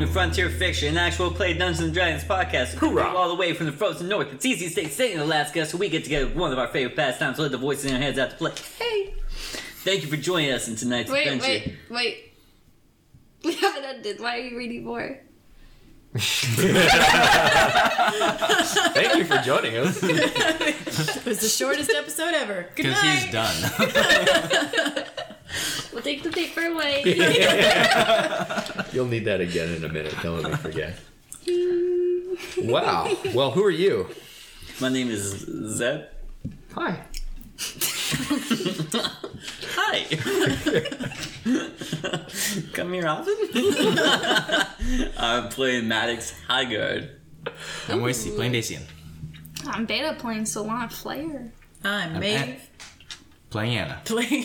to Frontier Fiction, an actual play Dungeons & Dragons podcast. Hoorah! All the way from the frozen north, it's easy state state in Alaska, so we get together with one of our favorite pastimes to let the voices in our heads out to play. Hey! Thank you for joining us in tonight's adventure. Wait. We haven't ended. Why are you reading more? Thank you for joining us. It was the shortest episode ever. Good Because night. he's done. We'll take the paper away. You'll need that again in a minute. Don't let me forget. Wow. Well, who are you? My name is Zeb. Hi. Hi! Come here often? I'm playing Maddox Highguard. I'm Wasty, playing Dacian. I'm Beta playing Solana Flair. I'm Maeve. Playing Anna. Playing.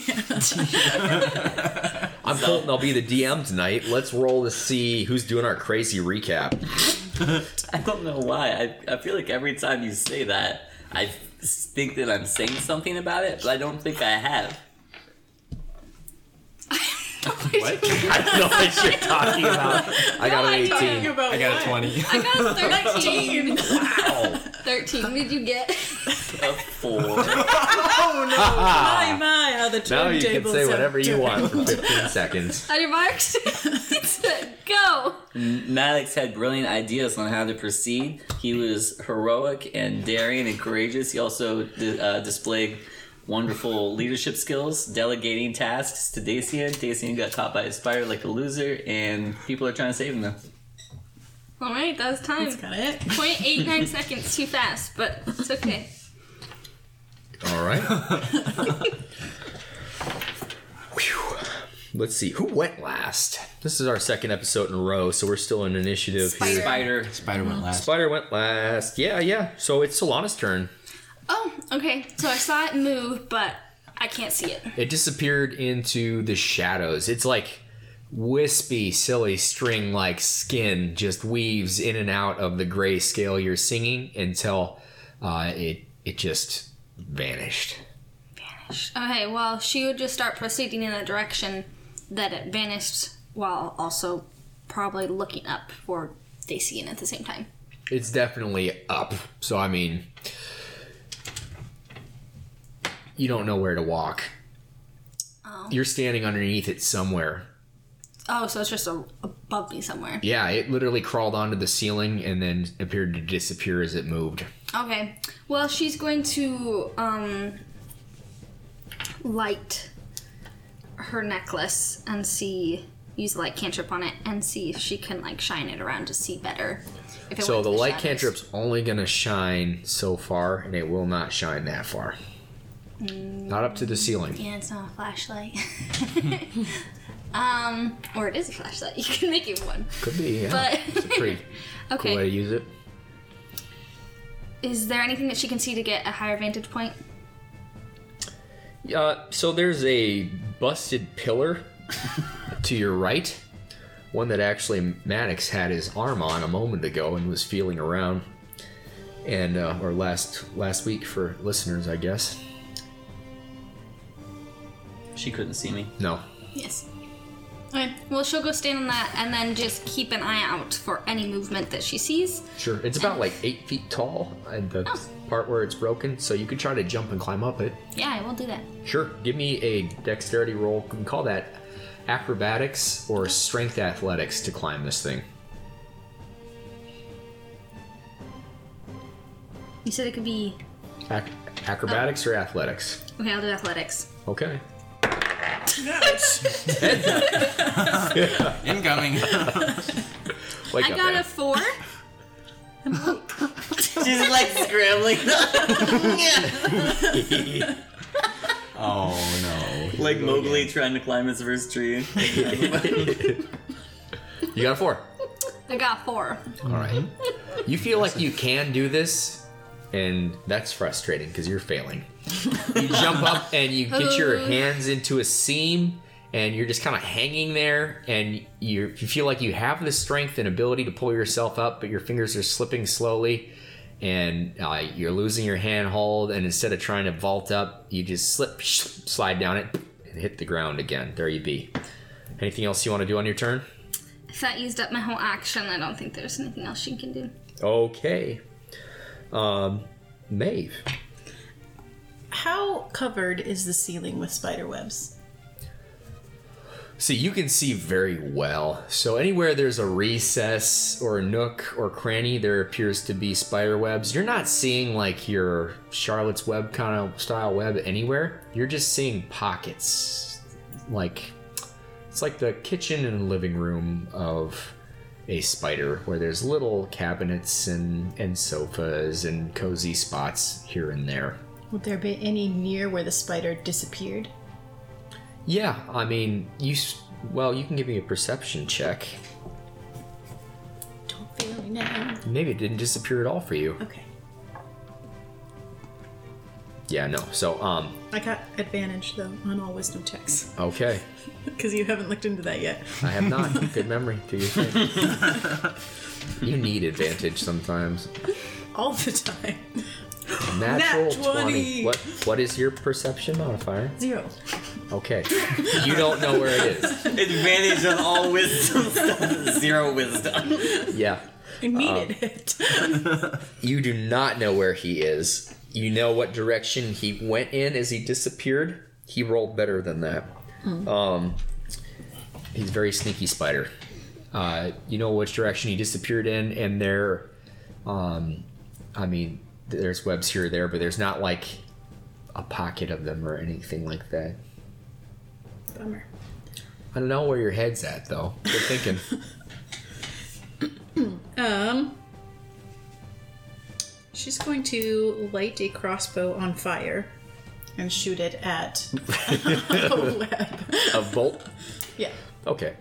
I'm Colton. I'll be the DM tonight. Let's roll to see who's doing our crazy recap. I don't know why. I feel like every time you say that, I think that I'm saying something about it, but I don't think I have. What? I don't know what you're talking about. I got an 18. I got a 20. I got a 13. Wow. 13. What did you get? A 4. Oh no! My! How the Now you can turntables say have whatever you turned. want for 15 seconds. On your marks? Go! Maddox had brilliant ideas on how to proceed. He was heroic and daring and courageous. He also displayed wonderful leadership skills, delegating tasks to Dacian. Dacian got caught by a spider like a loser, and people are trying to save him now. Alright, that was time. That's kind of it. 0.89 seconds. Too fast, but it's okay. All right. Whew. Let's see. Who went last? This is our second episode in a row, so we're still in initiative here. Spider went last. Spider went last. Yeah. So it's Solana's turn. Oh, okay. So I saw it move, but I can't see it. It disappeared into the shadows. It's like wispy, silly string like skin just weaves in and out of the gray scale you're singing until it just vanished. Okay, well, she would just start proceeding in the direction that it vanished while also probably looking up for Dacian at the same time. It's definitely up. So, I mean, you don't know where to walk. Oh. You're standing underneath it somewhere. Oh, so it's just above me somewhere. Yeah, it literally crawled onto the ceiling and then appeared to disappear as it moved. Okay. Well, she's going to light her necklace and use light cantrip on it and see if she can like shine it around to see better. If it So went the to light shadows. cantrip's only going to shine so far, and it will not shine that far. Not up to the ceiling. Yeah, it's not a flashlight. Or it is a flashlight. You can make it one. Could be, yeah. But It's a pretty okay. cool way to use it. Is there anything that she can see to get a higher vantage point? So there's a busted pillar to your right. One that actually Maddox had his arm on a moment ago and was feeling around. And, or last week for listeners, I guess. She couldn't see me. No. Yes. Okay. Well, she'll go stand on that and then just keep an eye out for any movement that she sees. Sure. It's about like 8 feet tall and the part where it's broken, so you could try to jump and climb up it. Yeah, I will do that. Sure. Give me a dexterity roll. You can call that acrobatics or strength athletics to climb this thing. You said it could be... Acrobatics or athletics? Okay, I'll do athletics. Okay. Incoming. Wake I up, got man. a 4. She's like scrambling. Oh no. Like Mowgli trying to climb his first tree. You got a 4. I got 4. All right. You feel like you can do this, and that's frustrating because you're failing. You jump up and you get your hands into a seam, and you're just kind of hanging there, and you feel like you have the strength and ability to pull yourself up, but your fingers are slipping slowly, and you're losing your handhold, and instead of trying to vault up, you just slide down it, and hit the ground again. There you be. Anything else you want to do on your turn? If that used up my whole action, I don't think there's anything else she can do. Okay. Maeve. How covered is the ceiling with spider webs? See, you can see very well. So anywhere there's a recess or a nook or cranny, there appears to be spider webs. You're not seeing like your Charlotte's Web kind of style web anywhere. You're just seeing pockets. Like, it's like the kitchen and living room of a spider, where there's little cabinets and sofas and cozy spots here and there. Would there be any near where the spider disappeared? Yeah, I mean, you can give me a perception check. Don't fail me now. Maybe it didn't disappear at all for you. Okay. Yeah, no. So, I got advantage, though, on all wisdom checks. okay. Because you haven't looked into that yet. I have not. Good memory. Do you think? You need advantage sometimes. All the time. Natural Nat 20. What is your perception modifier? 0. Okay. You don't know where it is. Advantage on all wisdom stuff. 0 wisdom. Yeah. I needed it. You do not know where he is. You know what direction he went in as he disappeared. He rolled better than that. He's a very sneaky spider. You know which direction he disappeared in, and there, there's webs here or there, but there's not like a pocket of them or anything like that. Bummer. I don't know where your head's at, though. Good thinking. She's going to light a crossbow on fire and shoot it at a web. A bolt? Yeah. Okay.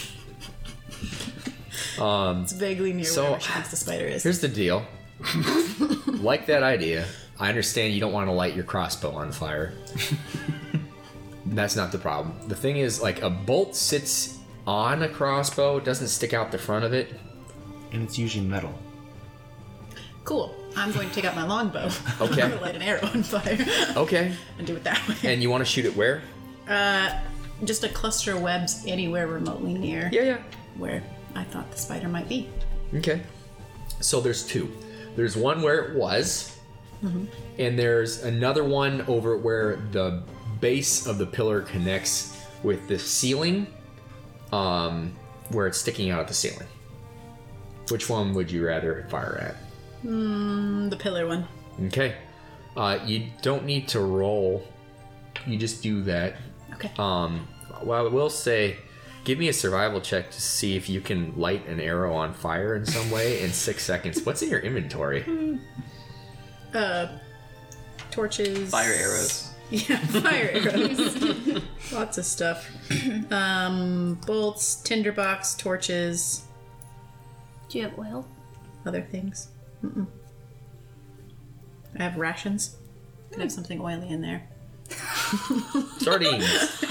It's vaguely near So, where she thinks the spider is. Here's the deal. Like that idea. I understand you don't want to light your crossbow on fire. That's not the problem. The thing is, like, a bolt sits on a crossbow, it doesn't stick out the front of it. And it's usually metal. Cool. I'm going to take out my longbow. Okay. I'm going to light an arrow on fire Okay. and do it that way. And you want to shoot it where? Just a cluster of webs anywhere remotely near Yeah. where I thought the spider might be. Okay. So there's two. There's one where it was, and there's another one over where the base of the pillar connects with the ceiling, where it's sticking out of the ceiling. Which one would you rather fire at? The pillar one. Okay. You don't need to roll. You just do that. Okay. Well, I will say, give me a survival check to see if you can light an arrow on fire in some way in 6 seconds. What's in your inventory? Torches. Fire arrows. Yeah, fire arrows. Lots of stuff. Bolts, tinderbox, torches, Do you have oil? other things. I have rations. Could have something oily in there. Sardines.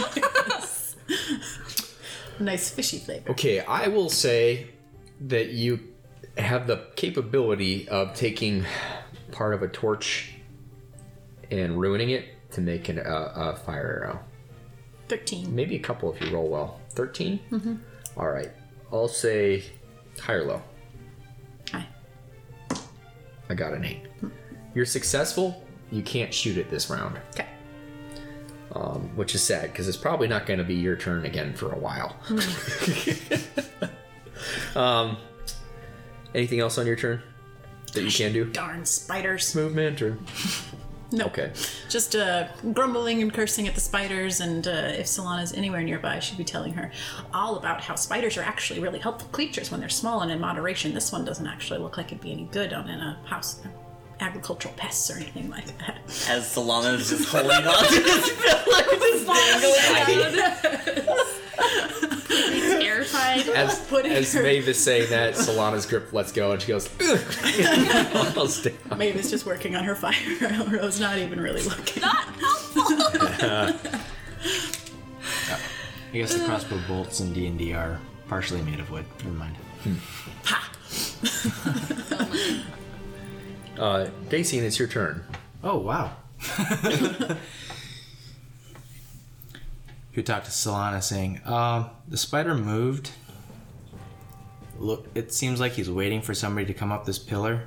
Nice fishy flavor. Okay, I will say that you have the capability of taking part of a torch and ruining it to make a fire arrow. 13. Maybe a couple if you roll well. 13? Mm-hmm. All right. I'll say high or low. Hi. I got an 8. You're successful. You can't shoot it this round, Okay. which is sad because it's probably not going to be your turn again for a while. Anything else on your turn that you can do? Darn spiders. Movement or? No. Okay. Just grumbling and cursing at the spiders, and if Solana's anywhere nearby, I should be telling her all about how spiders are actually really helpful creatures when they're small and in moderation. This one doesn't actually look like it'd be any good in a house. Agricultural pests or anything like that. As Solana's just holding on to his pillar, just dangling. Terrified. As Maeve is saying that, Solana's grip lets go and she goes, almost down. Maeve is just working on her fire arrows, not even really looking. Not helpful. I guess the crossbow bolts in D&D are partially made of wood. Never mind. Dacian, it's your turn. Oh, wow. You talk to Solana saying, the spider moved Look, it seems like he's waiting for somebody to come up this pillar.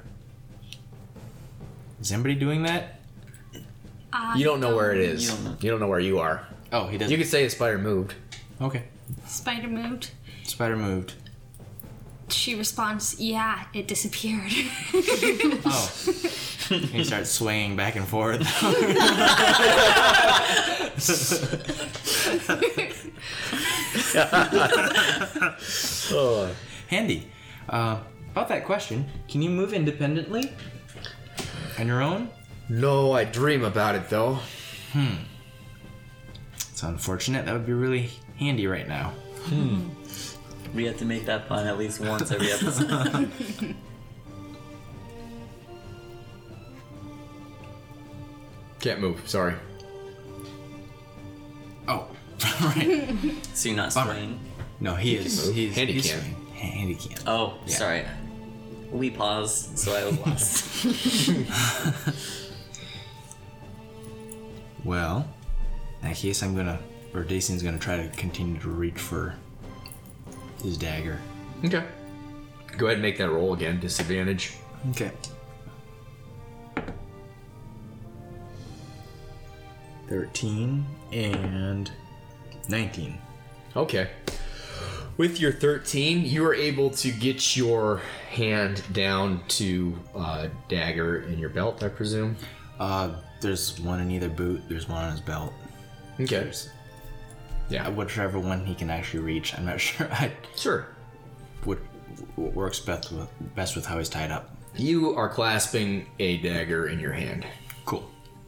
Is anybody doing that? You don't know where it is. You don't know. where you are. Oh, he doesn't. You could say a spider moved. Okay. Spider moved. Spider moved. She responds, yeah, it disappeared. Oh. He starts swinging back and forth. Handy. About that question, can you move independently? On your own? No, I dream about it though. It's unfortunate. That would be really handy right now. We have to make that pun at least once every episode. Can't move. Sorry. Oh, right. So you're not Bummer. swaying. No, he's Handy he's can. swinging. Handy can. Oh, Yeah. sorry. We paused, so I was lost. Well, in that case, Dacian's gonna try to continue to reach for his dagger. Okay. Go ahead and make that roll again. Disadvantage. Okay. 13 and 19. Okay. With your 13, you are able to get your hand down to dagger in your belt, I presume. There's one in either boot. There's one on his belt. Okay. Yeah. Whichever one he can actually reach. I'm not sure. Sure. What works best with how he's tied up. You are clasping a dagger in your hand. Cool.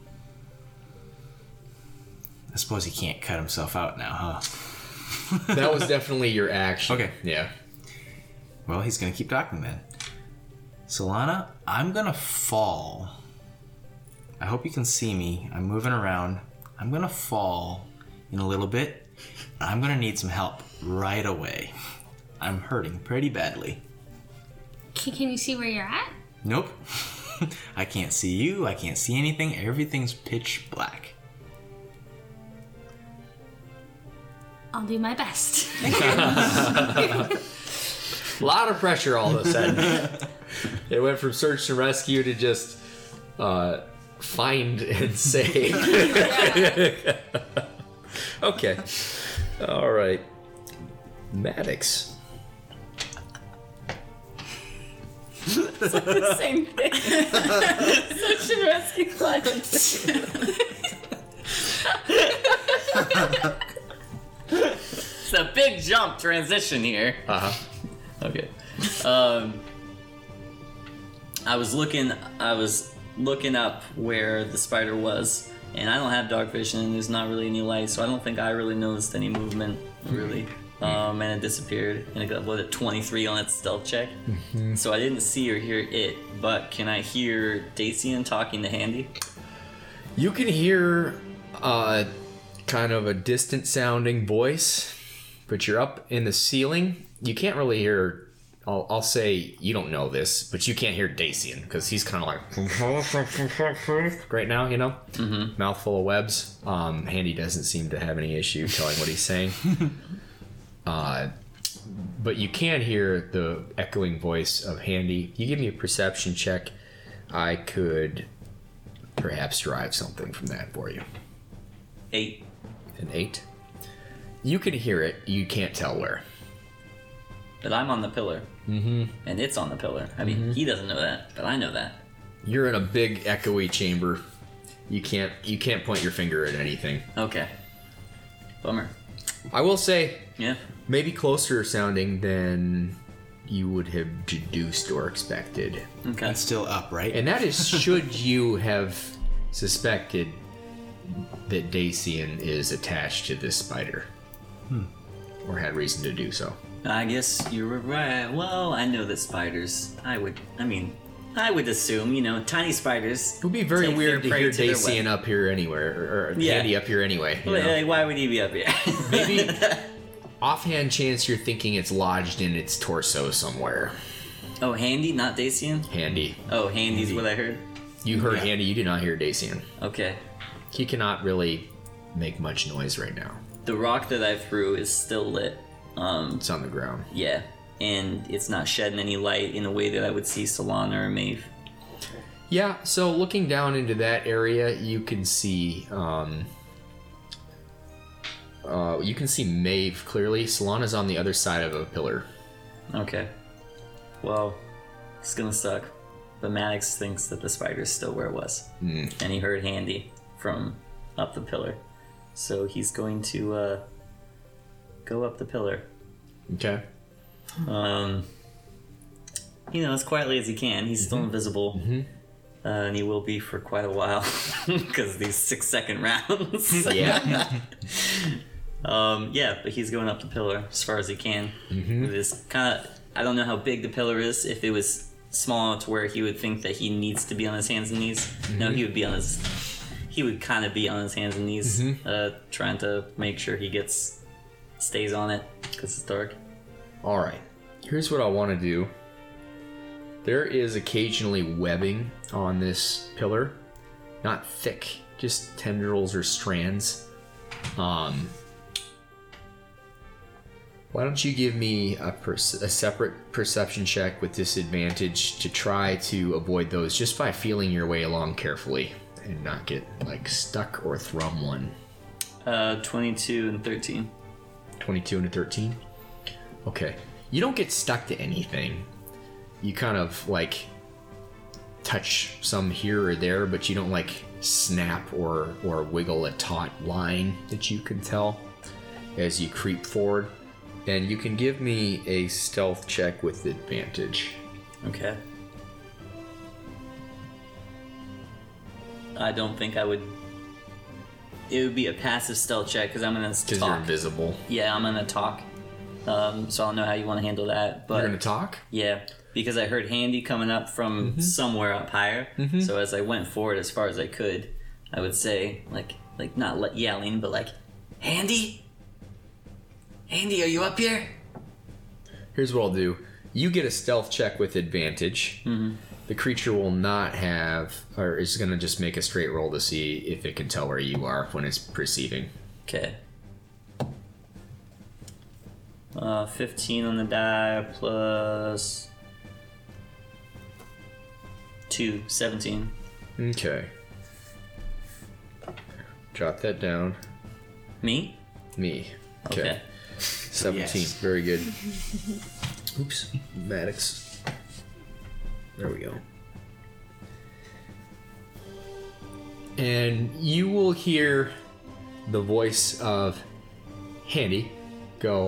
I suppose he can't cut himself out now, huh? That was definitely your action. Okay. Yeah. Well, he's gonna keep talking then. Solana, I'm gonna fall. I hope you can see me. I'm moving around. I'm gonna fall in a little bit. I'm gonna need some help right away. I'm hurting pretty badly. Can you see where you're at? Nope. I can't see you. I can't see anything. Everything's pitch black. I'll do my best. A lot of pressure all of a sudden. It went from search and rescue to just find and save. Okay. All right. Maddox. Same thing. Search and rescue clients. It's a big jump transition here. Uh-huh. Okay. I was looking up where the spider was, and I don't have dark vision, and there's not really any light, so I don't think I really noticed any movement, really. And it disappeared, and it got, what, a 23 on its stealth check? So I didn't see or hear it, but can I hear Dacian talking to Handy? You can hear kind of a distant sounding voice, but you're up in the ceiling. You can't really hear. I'll say you don't know this, but you can't hear Dacian because he's kind of like right now, you know, mouthful of webs. Handy doesn't seem to have any issue telling what he's saying. But you can hear the echoing voice of Handy. You give me a perception check, I could perhaps derive something from that for you. 8. An 8. You can hear it. You can't tell where. But I'm on the pillar. Mm-hmm. And it's on the pillar. I mean, he doesn't know that, but I know that. You're in a big echoey chamber. You can't point your finger at anything. Okay. Bummer. I will say, Yeah. maybe closer sounding than you would have deduced or expected. Okay. It's still up, right? And that is should you have suspected that Dacian is attached to this spider. Or had reason to do so. I guess you were right. Well, I know that spiders. I would assume, tiny spiders. It would be very take weird their to prey hear to their Dacian web. up here anywhere, or Yeah. Handy up here anyway. You know? Like, why would he be up here? Maybe offhand chance you're thinking it's lodged in its torso somewhere. Oh, Handy, not Dacian? Handy. Oh, Handy's what I heard. You heard Handy, you did not hear Dacian. Okay. He cannot really make much noise right now. The rock that I threw is still lit. It's on the ground. Yeah. and it's not shedding any light in a way that I would see Solana or Maeve. Yeah, so looking down into that area, you can see Maeve clearly. Solana's on the other side of a pillar. Okay. Well, it's gonna suck. But Maddox thinks that the spider's still where it was. And he heard Handy from up the pillar. So he's going to go up the pillar. Okay. As quietly as he can. He's still invisible. And he will be for quite a while. Because these 6-second rounds. Yeah. But he's going up the pillar as far as he can. With this kind of... I don't know how big the pillar is. If it was small enough to where he would think that he needs to be on his hands and knees. No, he would kind of be on his hands and knees, trying to make sure he stays on it because it's dark. All right. Here's what I want to do. There is occasionally webbing on this pillar, not thick, just tendrils or strands. Why don't you give me a separate perception check with disadvantage to try to avoid those just by feeling your way along carefully and not get stuck or thrum one. 22 and 13. 22 and a 13? Okay. You don't get stuck to anything. You kind of touch some here or there, but you don't snap or wiggle a taut line that you can tell as you creep forward. And you can give me a stealth check with advantage. Okay. I don't think I would... It would be a passive stealth check because I'm going to talk. Because you're invisible. Yeah, I'm going to talk. So I don't know how you want to handle that. But you're going to talk? Yeah, because I heard Handy coming up from somewhere up higher. So as I went forward as far as I could, I would say, not yelling, but Handy? Handy, are you up here? Here's what I'll do. You get a stealth check with advantage. The creature will not have, or is going to just make a straight roll to see if it can tell where you are when it's perceiving. Okay. 15 on the die plus 2, 17. Okay. Jot that down. Me? Me. Okay. 17. Yes. Very good. Oops. Maddox. There we go. And you will hear the voice of Handy go,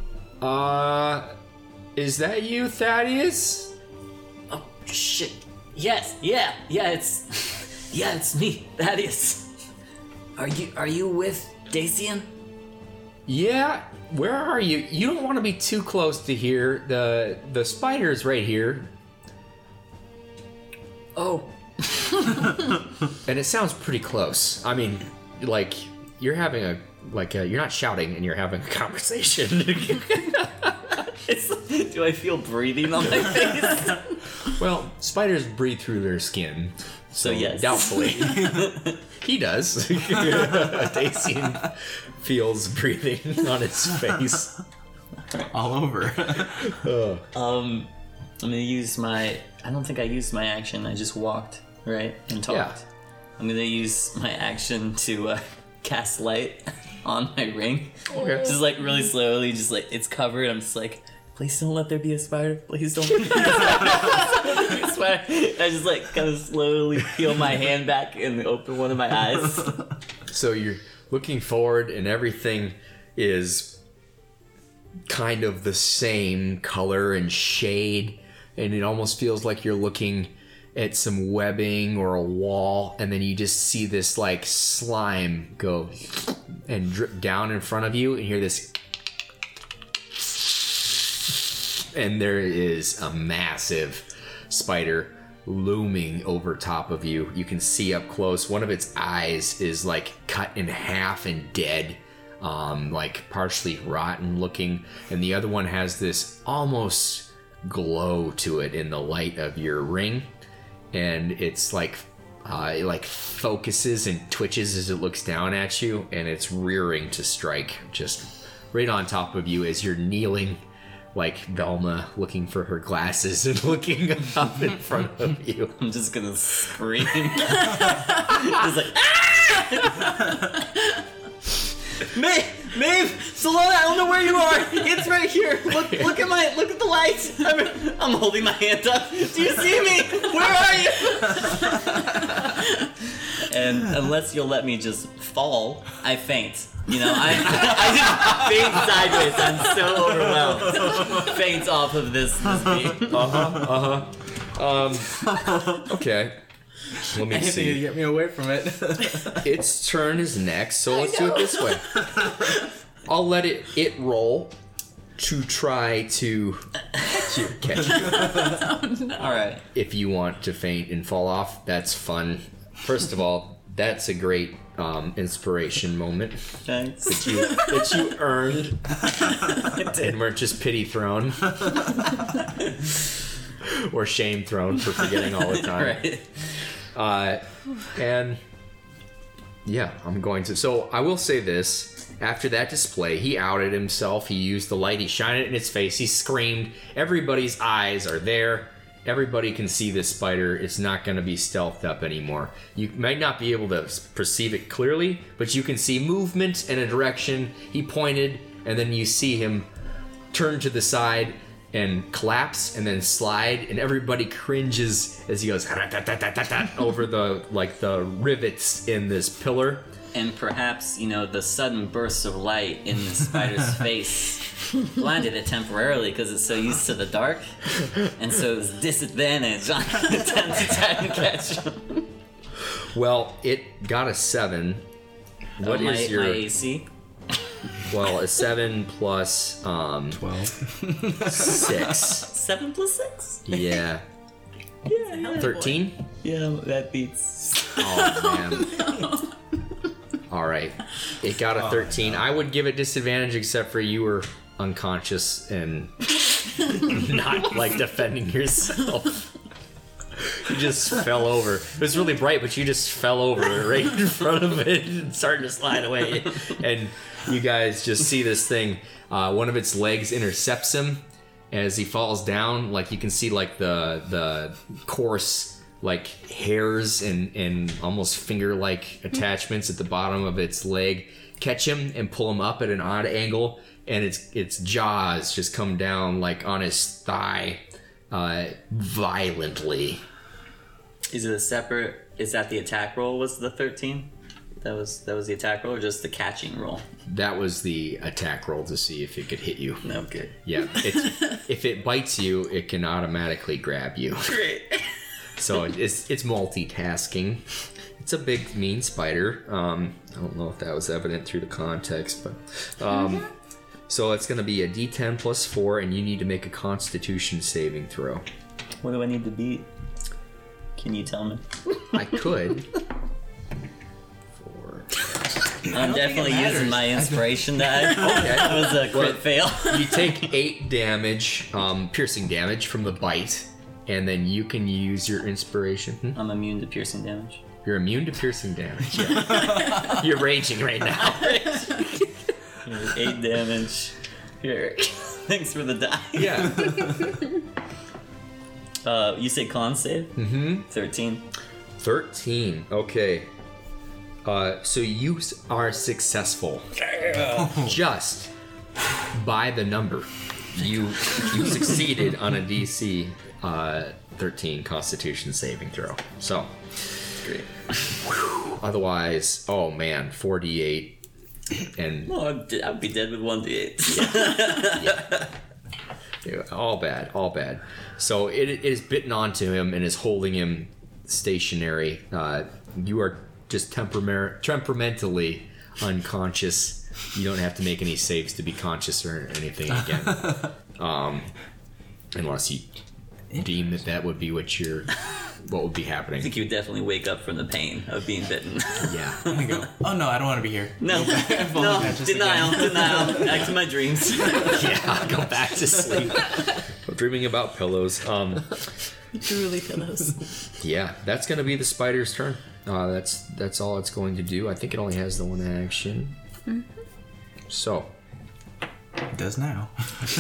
is that you, Thaddeus? Oh, shit. Yes. Yeah, it's me, Thaddeus. Are you with Dacian? Yeah, where are you? You don't want to be too close to here. The spider's right here. Oh. And it sounds pretty close. I mean, you're having you're not shouting and you're having a conversation. Do I feel breathing on my face? Well, spiders breathe through their skin. So yes. Doubtfully. He does. Dacian feels breathing on his face. All over. I'm gonna use my... I don't think I used my action. I just walked, right? And talked. Yeah. I'm gonna use my action to cast light on my ring. Okay. Just really slowly, it's covered. I'm just please don't let there be a spider. Please don't let there be a spider. I just kind of slowly peel my hand back and open one of my eyes. So you're looking forward and everything is kind of the same color and shade, and it almost feels like you're looking at some webbing or a wall, and then you just see this slime go and drip down in front of you, and hear this, and there is a massive spider looming over top of you. You can see up close. One of its eyes is cut in half and dead, partially rotten looking, and the other one has this almost glow to it in the light of your ring, and it's it focuses and twitches as it looks down at you, and it's rearing to strike just right on top of you as you're kneeling like Velma looking for her glasses and looking up in front of you. I'm just gonna scream. Just like, ah! Maeve, Solana, I don't know where you are. It's right here. Look at the light. I'm holding my hand up. Do you see me? Where are you? And unless you'll let me just fall, I faint. You know, I just faint sideways. I'm so overwhelmed. Faint off of this beam. Okay. Let me Anything to see. get me away from it. Its turn is next, so let's do it this way. I'll let it roll to try to catch you. All right. If you want to faint and fall off, that's fun. First of all, that's a great inspiration moment Thanks. that you earned and weren't just pity thrown or shame thrown for forgetting all the time. Right. And yeah, I'm going to. So I will say this. After that display, he outed himself. He used the light. He shined it in its face. He screamed. Everybody's eyes are there. Everybody can see this spider. It's not going to be stealthed up anymore. You might not be able to perceive it clearly, but you can see movement in a direction. He pointed, and then you see him turn to the side and collapse and then slide, and everybody cringes as he goes over the rivets in this pillar. And perhaps, the sudden bursts of light in the spider's face blinded it temporarily because it's so used to the dark. And so it's disadvantage on the attempt to try and catch him. Well, it got a 7. What is your my AC? Well, a 7 plus 12. 6. 7 plus 6? Yeah. 13? Yeah, that beats. Oh man. All right. It got a 13. I would give it disadvantage except for you were unconscious and not defending yourself. You just fell over. It was really bright, but you just fell over right in front of it and started to slide away. And you guys just see this thing. One of its legs intercepts him as he falls down. You can see the coarse hairs and almost finger-like attachments at the bottom of its leg catch him and pull him up at an odd angle, and its jaws just come down on his thigh violently. Is it a separate? Is that the attack roll? Was the 13? That was the attack roll, or just the catching roll? That was the attack roll to see if it could hit you. No, good. Yeah, if it bites you, it can automatically grab you. Great. So it's multitasking. It's a big, mean spider. I don't know if that was evident through the context, but so it's going to be a D10 plus 4, and you need to make a Constitution saving throw. What do I need to beat? Can you tell me? I could. 4. I'm definitely using my inspiration die. Okay. That was a crit fail. You take 8 damage, piercing damage from the bite, and then you can use your inspiration. I'm immune to piercing damage. You're immune to piercing damage. Yeah. You're raging right now. 8 damage. Here. Thanks for the die. Yeah. You say con save? Mm-hmm. 13. 13. Okay. So you are successful. Just by the number. You succeeded on a DC 13 Constitution saving throw. So Great. otherwise, oh man, 4d8 and Well, I'd be dead with 1d8. yeah, all bad. So it is bitten onto him and is holding him stationary. You are just temperamentally unconscious. You don't have to make any saves to be conscious or anything again. Unless you deem that would be what would be happening. I think you would definitely wake up from the pain of being bitten. Yeah. I go, oh no, I don't want to be here. No, unconscious denial. Back to my dreams. Yeah, go back to sleep. I'm dreaming about pillows. Truly pillows. Yeah, that's gonna be the spider's turn. That's all it's going to do. I think it only has the one action. Mm-hmm. So It does now.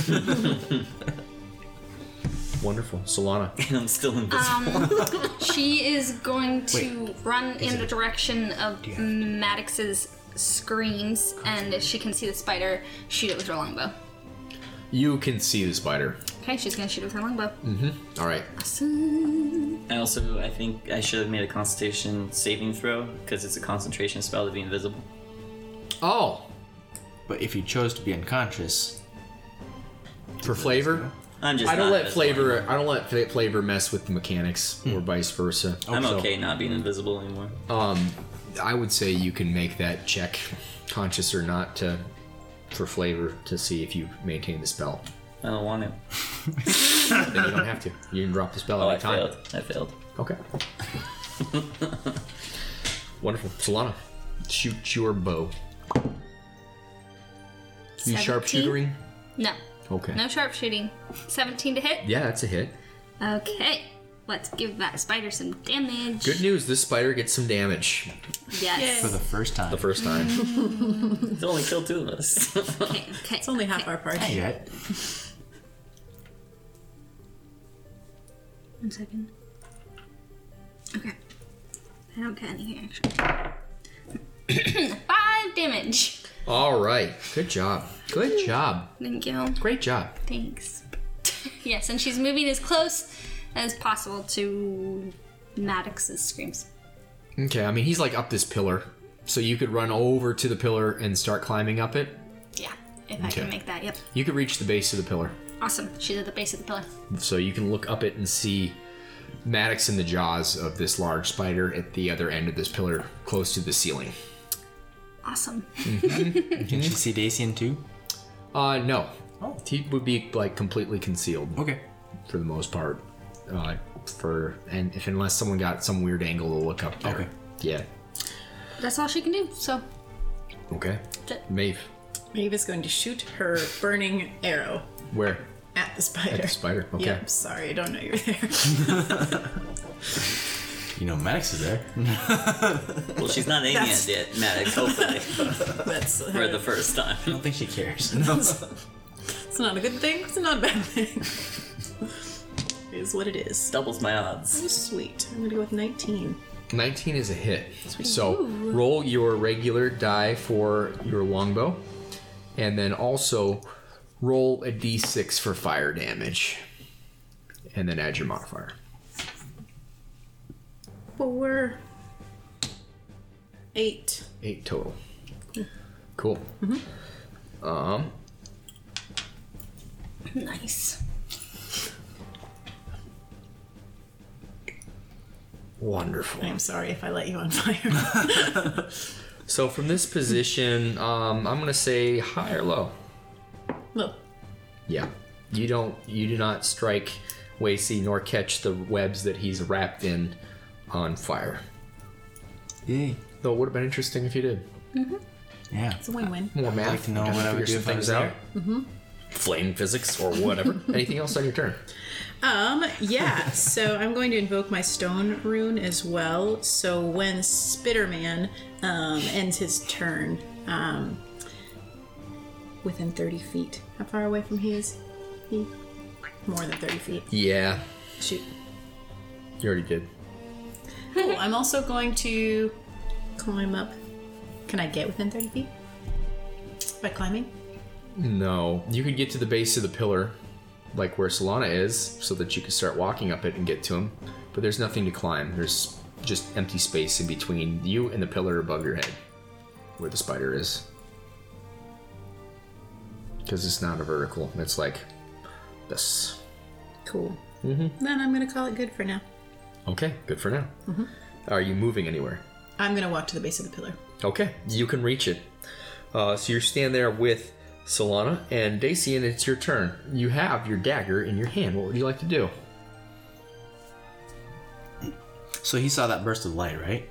Wonderful. Solana. And I'm still invisible. She is going to run in the direction of Maddox's screams, and if she can see the spider, shoot it with her longbow. You can see the spider. Okay, she's gonna shoot it with her longbow. All right. Awesome. I think I should have made a Constitution saving throw because it's a concentration spell to be invisible. Oh, But if you chose to be unconscious, for flavor? I'm just. I don't not let invisible flavor. anymore. I don't let flavor mess with the mechanics, or vice versa. I'm So, okay not being invisible anymore. I would say you can make that check, conscious or not, for flavor to see if you maintain the spell. I don't want to. Then you don't have to. You can drop the spell Oh, I anytime. failed. I failed. Okay. Wonderful. Solana, shoot your bow. You 17? sharpshootering? No. Okay. No sharpshooting. 17 to hit? Yeah, that's a hit. Okay. Let's give that spider some damage. Good news, this spider gets some damage Yes. for the first time. the first time. It's only killed 2 of us. Okay, okay. It's only half our party. Yet. 1 second. Okay. I don't get any here, actually. 5 damage. All right. Good job. Good job. Thank you. Great job. Thanks. Yes, and she's moving as close as possible to Maddox's screams. Okay, I mean, he's like up this pillar. So you could run over to the pillar and start climbing up it. Yeah, if I Okay. can make that, yep. You could reach the base of the pillar. Awesome. She's at the base of the pillar. So you can look up it and see Maddox in the jaws of this large spider at the other end of this pillar, close to the ceiling. Awesome. Can she see Dacian too? No. Oh. He would be like completely concealed Okay. for the most part. Unless someone got some weird angle to look up there. Okay. Yeah. That's all she can do, so Okay. that's it. Maeve, Maeve is going to shoot her burning arrow where? at the spider. At the spider. Okay. Yep, sorry, I don't know you're there. You know, Maddox is there. Well, she's not aiming That's- at it, Maddox, hopefully, That's for the first time. I don't think she cares. It's not a good thing. It's not a bad thing. It is what it is. Doubles my odds. Oh, sweet. I'm gonna go with 19. 19 is a hit. So roll your regular die for your longbow, and then also roll a d6 for fire damage, and then add your modifier. 4. 8. 8 total. Cool. Nice. Wonderful. I'm sorry if I let you on fire. So from this position, I'm gonna say high or low. Look, Yeah. You do not strike Wacy nor catch the webs that he's wrapped in on fire. Yay. Though it would have been interesting if you did. Yeah. it's a win-win. More math. like to know gotta what I would figure do some if I was things out. there. Flame physics or whatever. Anything else on your turn? Yeah, so I'm going to invoke my stone rune as well. So when Spitterman ends his turn, within 30 feet. How far away from he is? He? More than 30 feet. Yeah. Shoot. You already did. Cool. I'm also going to climb up. Can I get within 30 feet? By climbing? No. You could get to the base of the pillar, like where Solana is, so that you could start walking up it and get to him. But there's nothing to climb. There's just empty space in between you and the pillar above your head, where the spider is. Because it's not a vertical. It's like this. Cool. Then I'm going to call it good for now. Okay, good for now. Are you moving anywhere? I'm going to walk to the base of the pillar. Okay, you can reach it. So you're standing there with Solana and Dacian. It's your turn. You have your dagger in your hand. What would you like to do? So he saw that burst of light, right?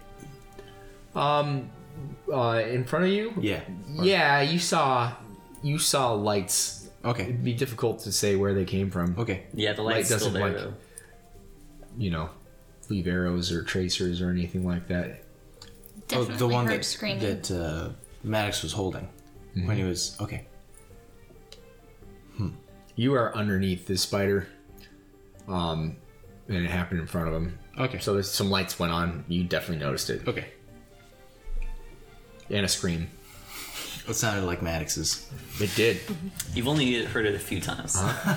In front of you? Yeah. Yeah, you saw lights. Okay. It'd be difficult to say where they came from. Okay. Yeah, the Light light's still doesn't, there, like- though. You know, leave arrows or tracers or anything like that. Definitely the one heard that screaming. that Maddox was holding when he was okay. You are underneath this spider. And it happened in front of him. Okay. So there's some lights went on. You definitely noticed it. Okay. And a scream. It sounded like Maddox's. It did. You've only heard it a few times.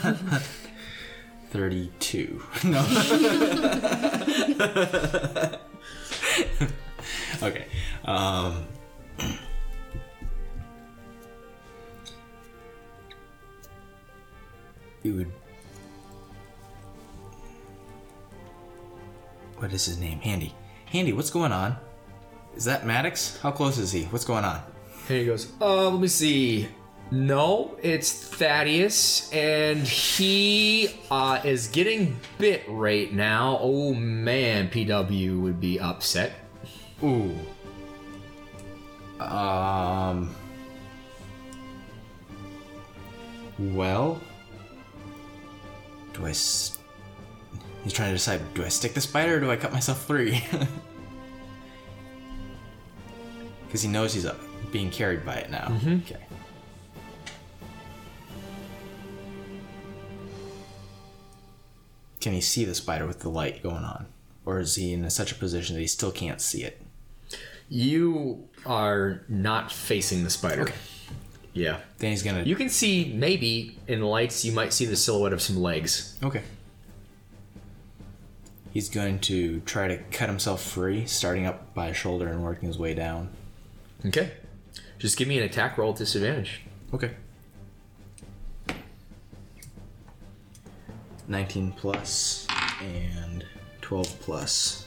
32. No. Okay. You would. What is his name? Handy. Handy, what's going on? Is that Maddox? How close is he? What's going on? And he goes, let me see. No, it's Thaddeus, and he is getting bit right now. Oh man, PW would be upset. Ooh. Well. He's trying to decide, do I stick the spider or do I cut myself free? Because he knows he's being carried by it now. Mm-hmm. Okay. Can he see the spider with the light going on? Or is he in such a position that he still can't see it? You are not facing the spider. Okay. Yeah. Then he's gonna... You can see, maybe, in the lights, you might see the silhouette of some legs. Okay. He's going to try to cut himself free, starting up by his shoulder and working his way down. Okay. Just give me an attack roll at disadvantage. Okay. 19 plus and 12 plus.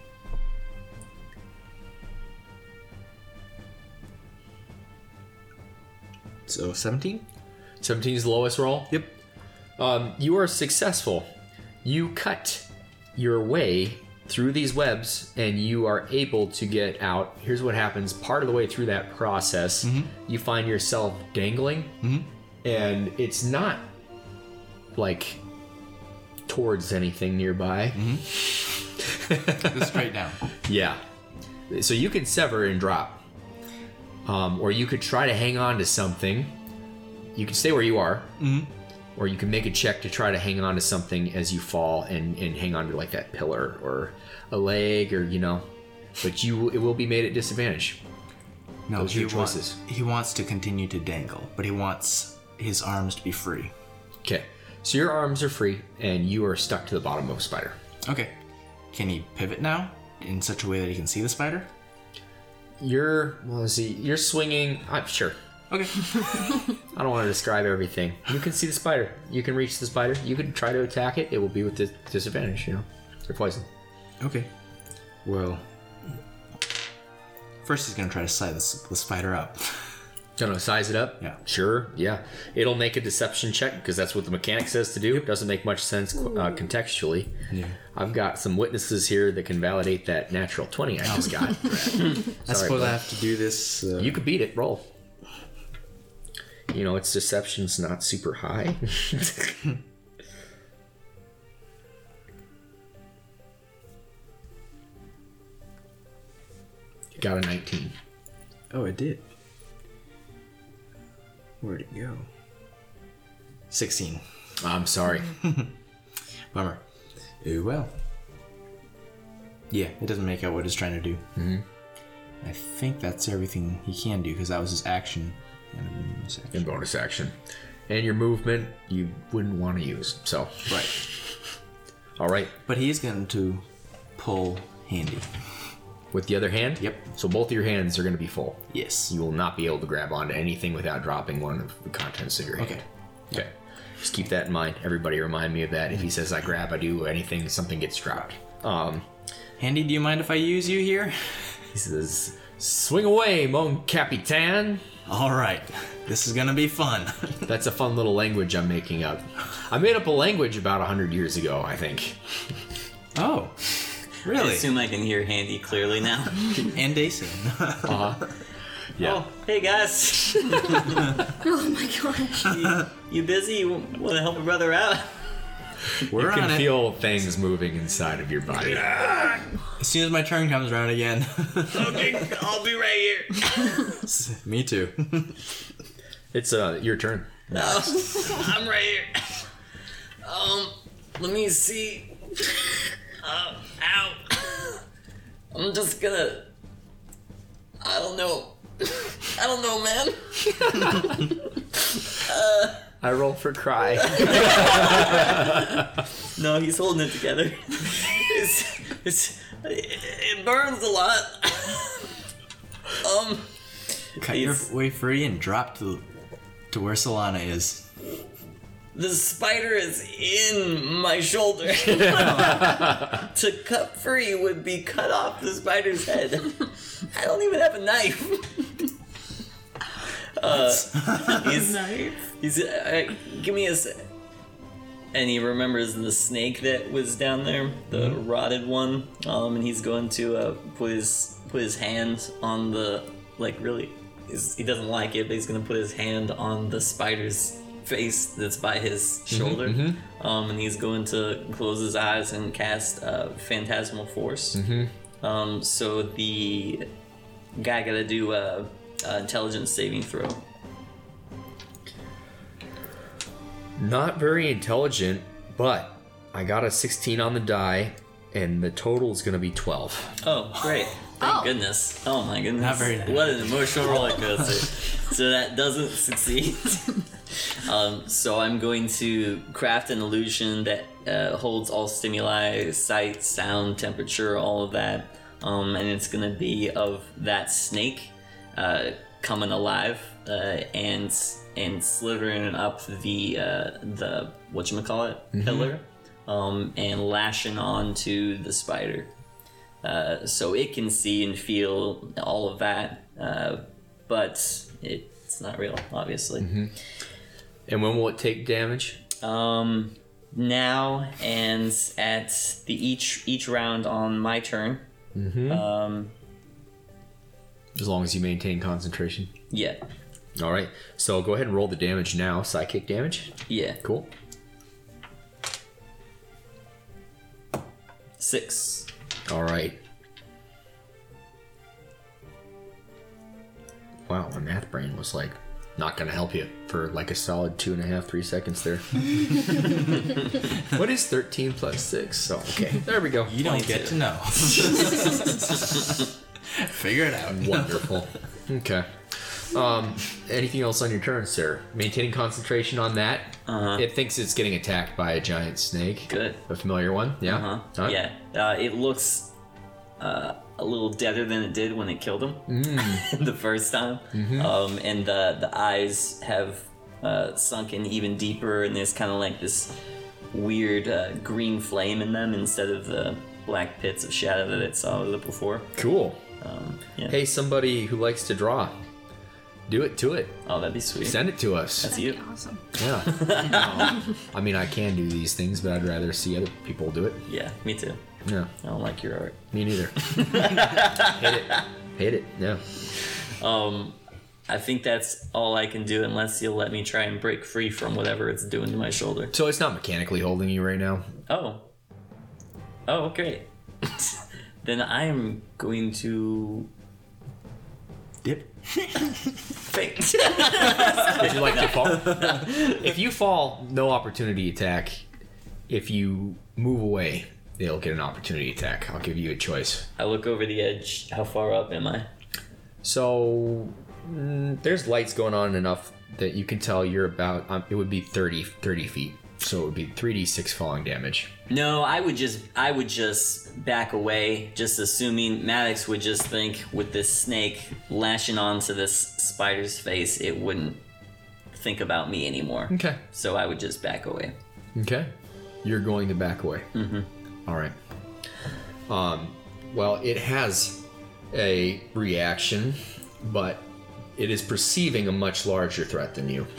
So 17? 17 is the lowest roll? Yep. You are successful. You cut your way through these webs and you are able to get out. Here's what happens. Part of the way through that process, you find yourself dangling, and it's not like towards anything nearby. Go straight down. Yeah. So you can sever and drop. Or you could try to hang on to something. You can stay where you are. Or you can make a check to try to hang on to something as you fall and hang on to like that pillar or a leg or, but it will be made at disadvantage. No, Those are your choices. He wants to continue to dangle, but he wants his arms to be free. Okay. So your arms are free and you are stuck to the bottom of a spider. Okay. Can he pivot now in such a way that he can see the spider? You're swinging. I'm sure. Okay. I don't want to describe everything. You can see the spider. You can reach the spider. You can try to attack it. It will be with disadvantage, You're poisoned. Okay. Well, first he's going to try to size the spider up. Gonna size it up? Yeah. Sure, yeah. It'll make a deception check because that's what the mechanic says to do. It doesn't make much sense contextually. Yeah. I've got some witnesses here that can validate that natural 20 I just got. I suppose I have to do this. You could beat it. Roll. Its deception's not super high. Got a 19. Oh, it did. Where'd it go? 16. I'm sorry. Bummer. Oh, well. Yeah, it doesn't make out what it's trying to do. I think that's everything he can do because that was his action and a bonus action. And bonus action. And your movement, you wouldn't want to use. So, Right. all right. But he is going to pull Handy. With the other hand? Yep. So both of your hands are going to be full. Yes. You will not be able to grab onto anything without dropping one of the contents of your hand. Okay. Okay. Just keep that in mind. Everybody remind me of that. If he says I grab, I do anything, something gets dropped. Handy, do you mind if I use you here? He says, swing away, mon capitan. All right. This is going to be fun. That's a fun little language I'm making up. I made up a language about 100 years ago, I think. Oh. I Really? assume I can hear Handy clearly now. And Dason. Yeah. Oh, hey guys. Oh my gosh. You busy? You want to help a brother out? We're You can on it. feel things moving inside of your body. As soon as my turn comes around again. Okay, I'll be right here. Me too. It's your turn. I'm right here. Let me see. Ow. I'm just gonna. I don't know, man. I roll for cry. No, he's holding it together. It burns a lot. Cut your way free and drop to where Solana is. The spider is in my shoulder. To cut free would be cut off the spider's head. I don't even have a knife. He's give me a sec. And he remembers the snake that was down there, the rotted one. And he's going to put his hand on the he doesn't like it, but he's gonna put his hand on the spider's face that's by his shoulder. And he's going to close his eyes and cast Phantasmal Force. So the guy gotta do a intelligence saving throw. Not very intelligent, but I got a 16 on the die, and the total is going to be 12. Oh, great. Thank goodness. Oh my goodness. Not very nice. What an emotional roller coaster. So that doesn't succeed. So I'm going to craft an illusion that holds all stimuli, sight, sound, temperature, all of that. And it's going to be of that snake coming alive and slithering up the whatchamacallit pillar and lashing onto the spider. So it can see and feel all of that, but it's not real, obviously. And when will it take damage? Now and at the each round on my turn. As long as you maintain concentration. Yeah. All right. So go ahead and roll the damage now. Psychic damage. Yeah. Cool. 6. All right. Wow, my math brain was like not gonna help you for like a solid 2.5, 3 seconds there. What is 13 plus 6? So okay, there we go. You don't get to know. Figure it out. Wonderful. Okay. Anything else on your turn, sir? Maintaining concentration on that. It thinks it's getting attacked by a giant snake. Good. A familiar one. Yeah. Alright. Yeah. It looks a little deader than it did when it killed him the first time. And the eyes have sunken even deeper, and there's kind of like this weird green flame in them instead of the black pits of shadow that it saw before. Cool. Yeah. Hey, somebody who likes to draw, do it to it. Oh, that'd be sweet. Send it to us. That's you. Awesome. Yeah. I mean, I can do these things, but I'd rather see other people do it. Yeah, me too. Yeah. I don't like your art. Me neither. Hate it. Yeah. I think that's all I can do unless you'll let me try and break free from whatever it's doing to my shoulder. So it's not mechanically holding you right now. Oh, great. Then I am going to Dip. faint. Would you like to fall? If you fall, no opportunity attack. If you move away, they'll get an opportunity attack. I'll give you a choice. I look over the edge. How far up am I? So there's lights going on enough that you can tell you're about, it would be 30 feet. So it would be 3d6 falling damage. No, I would just back away, just assuming Maddox would just think with this snake lashing onto this spider's face, it wouldn't think about me anymore. Okay. So I would just back away. Okay. You're going to back away. All right. Well, it has a reaction, but it is perceiving a much larger threat than you.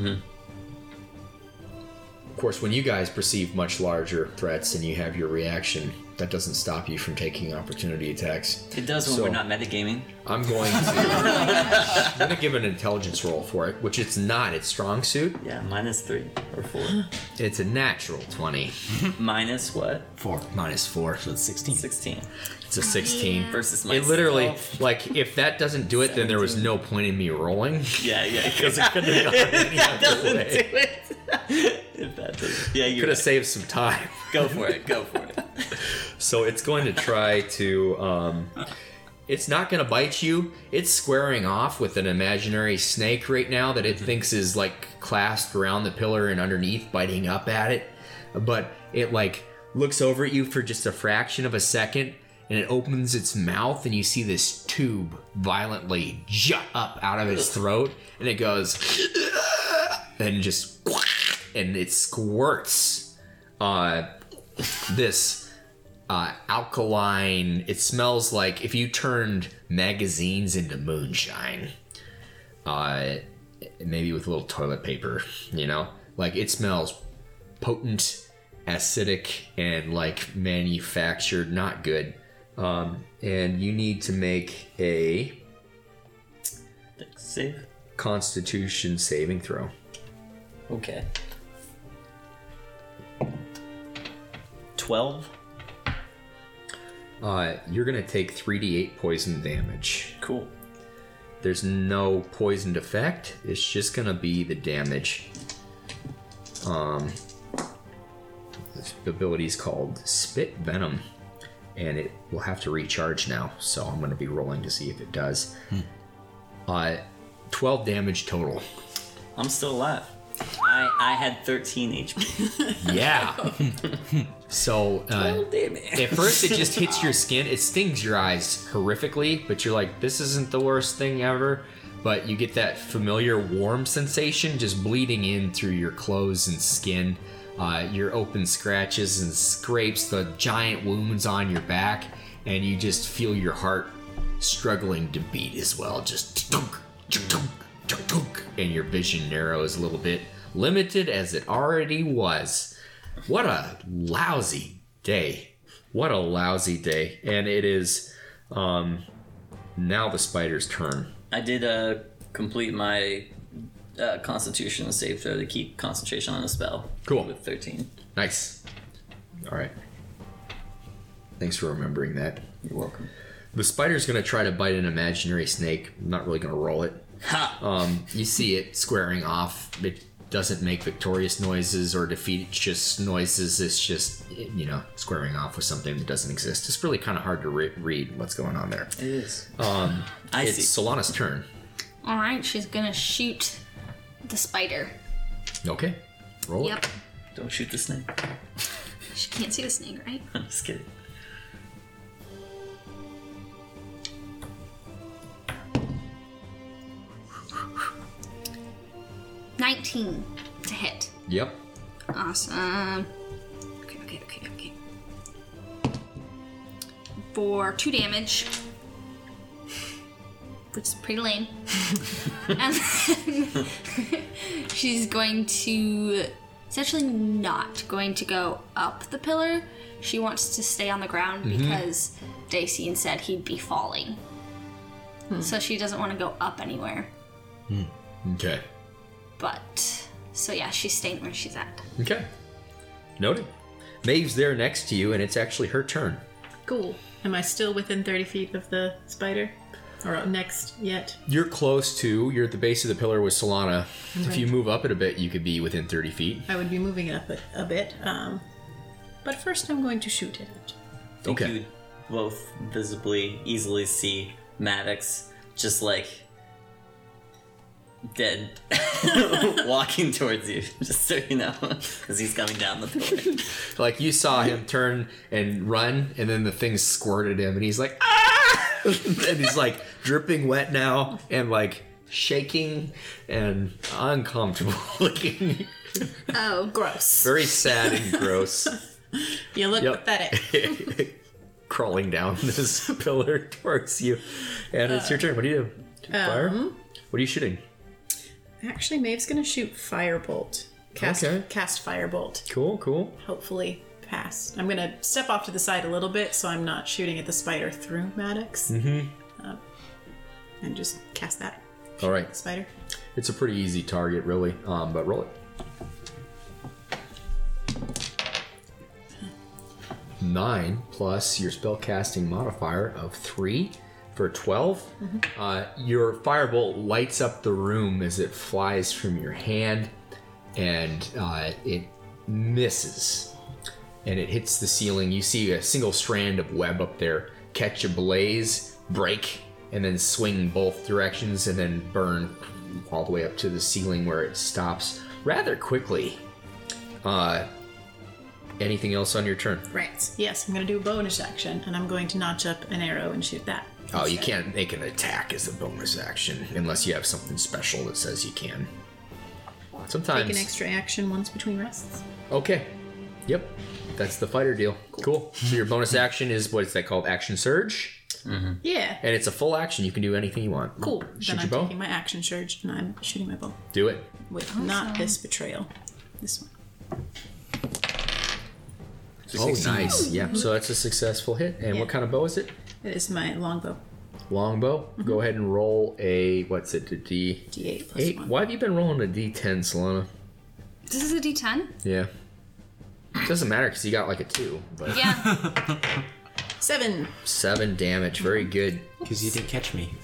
Of course, when you guys perceive much larger threats and you have your reaction, that doesn't stop you from taking opportunity attacks. It does when So- we're not metagaming. I'm going to give an intelligence roll for it, which it's not its strong suit. Yeah, -3 or 4. It's a natural 20. Minus what? 4. -4. So it's 16. 16. It's a 16. Versus my It literally, 12. like, if that doesn't do it, then there was no point in me rolling. Yeah, Because it couldn't have gone any other way. do it. If that doesn't. Yeah, you Could have saved some time. Go for it. Go for it. So it's going to try to. It's not going to bite you. It's squaring off with an imaginary snake right now that it thinks is like clasped around the pillar and underneath, biting up at it. But it like looks over at you for just a fraction of a second, and it opens its mouth, and you see this tube violently jut up out of its throat, and it goes, and just, and it squirts this alkaline. It smells like if you turned magazines into moonshine, maybe with a little toilet paper, you know, like it smells potent, acidic, and like manufactured, not good. And you need to make a Save. Constitution saving throw. Okay. 12. You're gonna take 3d8 poison damage. Cool. There's no poisoned effect. It's just gonna be the damage. This ability is called Spit Venom, and it will have to recharge now. So I'm gonna be rolling to see if it does. 12 damage total. I'm still alive. I had 13 HP. Yeah. So Damn it. at first it just hits your skin. It stings your eyes horrifically, but you're like, this isn't the worst thing ever. But you get that familiar warm sensation just bleeding in through your clothes and skin. Your open scratches and scrapes, the giant wounds on your back, and you just feel your heart struggling to beat as well. Just dunk, dunk, dunk, dunk, and your vision narrows a little bit, limited as it already was. What a lousy day. What a lousy day. And it is now the spider's turn. I did complete my Constitution save throw to keep concentration on the spell. Cool. With 13. Nice. All right. Thanks for remembering that. You're welcome. The spider's going to try to bite an imaginary snake. I'm not really going to roll it. Ha! You see it squaring off. It doesn't make victorious noises or defeat just noises. It's just, you know, squaring off with something that doesn't exist. It's really kind of hard to read what's going on there. It is. It's Solana's turn. All right, she's gonna shoot the spider. Okay. Roll Yep. it. Don't shoot the snake. She can't see the snake, right? I'm just kidding. $19 to hit. Yep. Awesome. Okay. For 2 damage, which is pretty lame. And then she's going to... It's actually not going to go up the pillar. She wants to stay on the ground because Dacian said he'd be falling. So she doesn't want to go up anywhere. Okay. But, so yeah, she's staying where she's at. Okay. Noted. Maeve's there next to you, and it's actually her turn. Cool. Am I still within 30 feet of the spider? Or up next yet? You're close to, you're at the base of the pillar with Solana. If you move up it a bit, you could be within 30 feet. I would be moving it up a bit. But first I'm going to shoot it. I think you would both visibly, easily see Maddox just like dead walking towards you, just so you know, because he's coming down the pillar. Like you saw him turn and run, and then the thing squirted him, and he's like, ah! And he's like dripping wet now, and like shaking and uncomfortable looking. Oh. Gross. Very sad and gross. You look pathetic. Crawling down this pillar towards you. And it's your turn. What do you do? Fire? What are you shooting? Actually, Maeve's going to shoot Firebolt. Cast Firebolt. Cool. Hopefully pass. I'm going to step off to the side a little bit so I'm not shooting at the spider through Maddox. And just cast that. All right. Spider. It's a pretty easy target, really. But roll it. 9 plus your spellcasting modifier of 3 for 12. Your firebolt lights up the room as it flies from your hand. and it misses, and it hits the ceiling. You see a single strand of web up there catch a blaze, break, and then swing both directions, and then burn all the way up to the ceiling where it stops rather quickly. Anything else on your turn? Right. Yes, I'm going to do a bonus action, and I'm going to notch up an arrow and shoot that. Oh, you can't make an attack as a bonus action unless you have something special that says you can. Sometimes. Take an extra action once between rests. Okay. Yep. That's the fighter deal. Cool. So your bonus action is, what is that called? Action Surge? Yeah. And it's a full action. You can do anything you want. Cool. Shoot Then your I'm bow. taking my action surge, and I'm shooting my bow. Do it. Wait, not this betrayal. This one. Oh, nice. Yeah. So that's a successful hit. And what kind of bow is it? It is my longbow. Longbow. Go ahead and roll a, what's it, a D8 D8 plus 1. Why have you been rolling a D10, Solana? This is a D10? Yeah. It doesn't matter because you got like a 2. But Yeah. 7. 7 damage. Very good. Because you didn't catch me.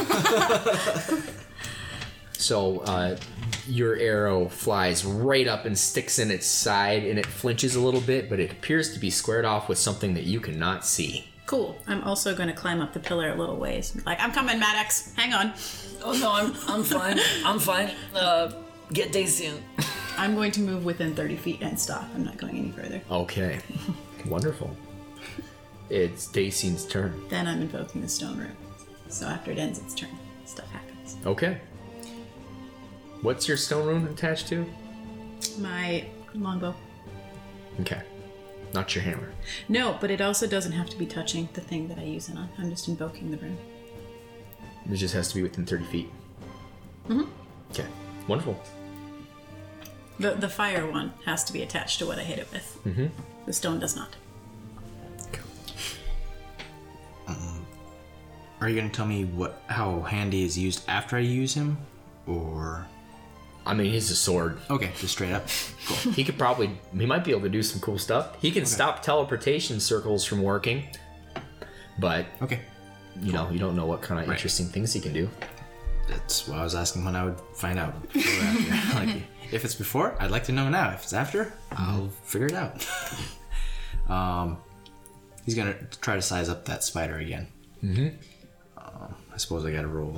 So your arrow flies right up and sticks in its side, and it flinches a little bit, but it appears to be squared off with something that you cannot see. Cool. I'm also going to climb up the pillar a little ways. Like, I'm coming, Maddox. Hang on. Oh no, I'm fine. I'm fine. Get Daisy in. I'm going to move within 30 feet and stop. I'm not going any further. Okay. Wonderful. It's Dacine's turn. Then I'm invoking the stone room. So after it ends its turn, stuff happens. Okay. What's your stone rune attached to? My longbow. Okay. Not your hammer. No, but it also doesn't have to be touching the thing that I use it on. I'm just invoking the rune. It just has to be within 30 feet. Mm-hmm. Okay. Wonderful. The fire one has to be attached to what I hit it with. Mm-hmm. The stone does not. Are you going to tell me how Handy is used after I use him? Or... I mean, he's a sword. Okay, just straight up. Cool. He might be able to do some cool stuff. He can stop teleportation circles from working. But, Okay. you know, you don't know what kind of Right. interesting things he can do. That's what I was asking when I would find out. Before or after. Like, if it's before, I'd like to know now. If it's after, I'll figure it out. He's gonna try to size up that spider again. Mm-hmm. I suppose I gotta roll.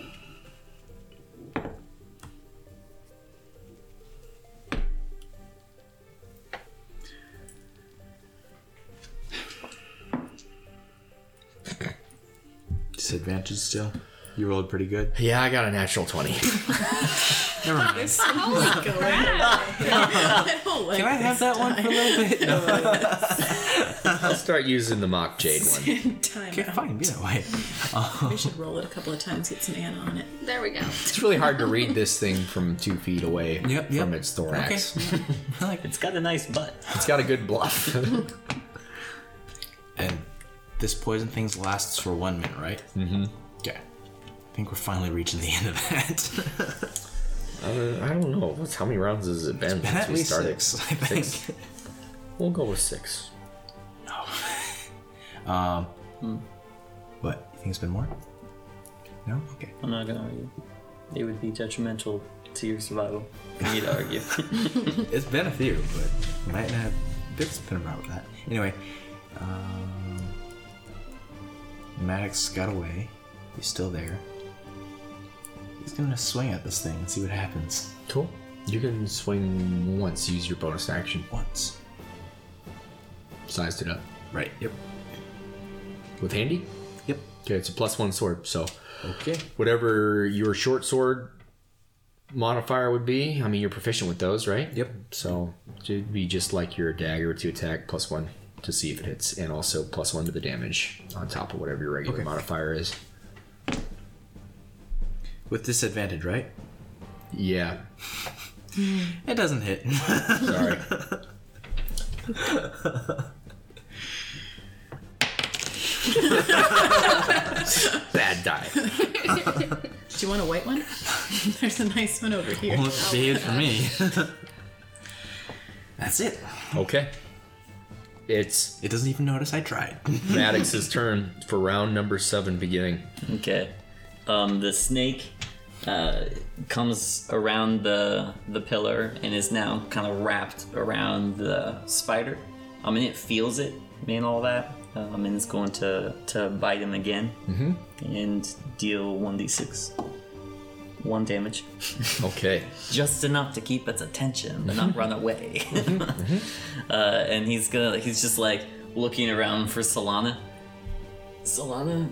Disadvantage still? You rolled pretty good. Yeah, I got a natural 20. Never mind. I don't like Can I have that one for a little bit? I'll start using the mock jade one. time Okay, out. fine, be that way. We should roll it a couple of times, get some Anna on it. There we go. It's really hard to read this thing from 2 feet away Yep. from its thorax. Okay. I like it. It's got a nice butt. It's got a good bluff. And this poison thing lasts for 1 minute, right? Mm-hmm. Okay. I think we're finally reaching the end of that. I don't know. How many rounds has it been since At we least started? 6, I think. 6? We'll go with 6. What? You think it's been more? No? Okay. I'm not gonna argue. It would be detrimental to your survival for me to argue. It's been a few, but might not have bits been about that. Anyway, Maddox got away. He's still there. He's gonna swing at this thing and see what happens. Cool. You can swing once. Use your bonus action. Once. Sized it up. Right. Yep. With handy? Yep. Okay, it's a +1 sword. So Okay. whatever your short sword modifier would be, I mean, you're proficient with those, right? Yep. So it'd be just like your dagger to attack, +1 to see if it hits, and also +1 to the damage on top of whatever your regular Okay. modifier is. With disadvantage, right? Yeah. It doesn't hit. Sorry. Bad die. Do you want a white one? There's a nice one over here. Well, it's behaved for me. That's it. Okay. It's It doesn't even notice I tried. Maddox's turn for round number 7 beginning. Okay. The snake comes around the pillar and is now kind of wrapped around the spider. And it feels it and all that. And it's going to bite him again and deal 1d6. 1 damage. Okay. Just enough to keep its attention, but not run away. And he's just like looking around for Solana. Solana?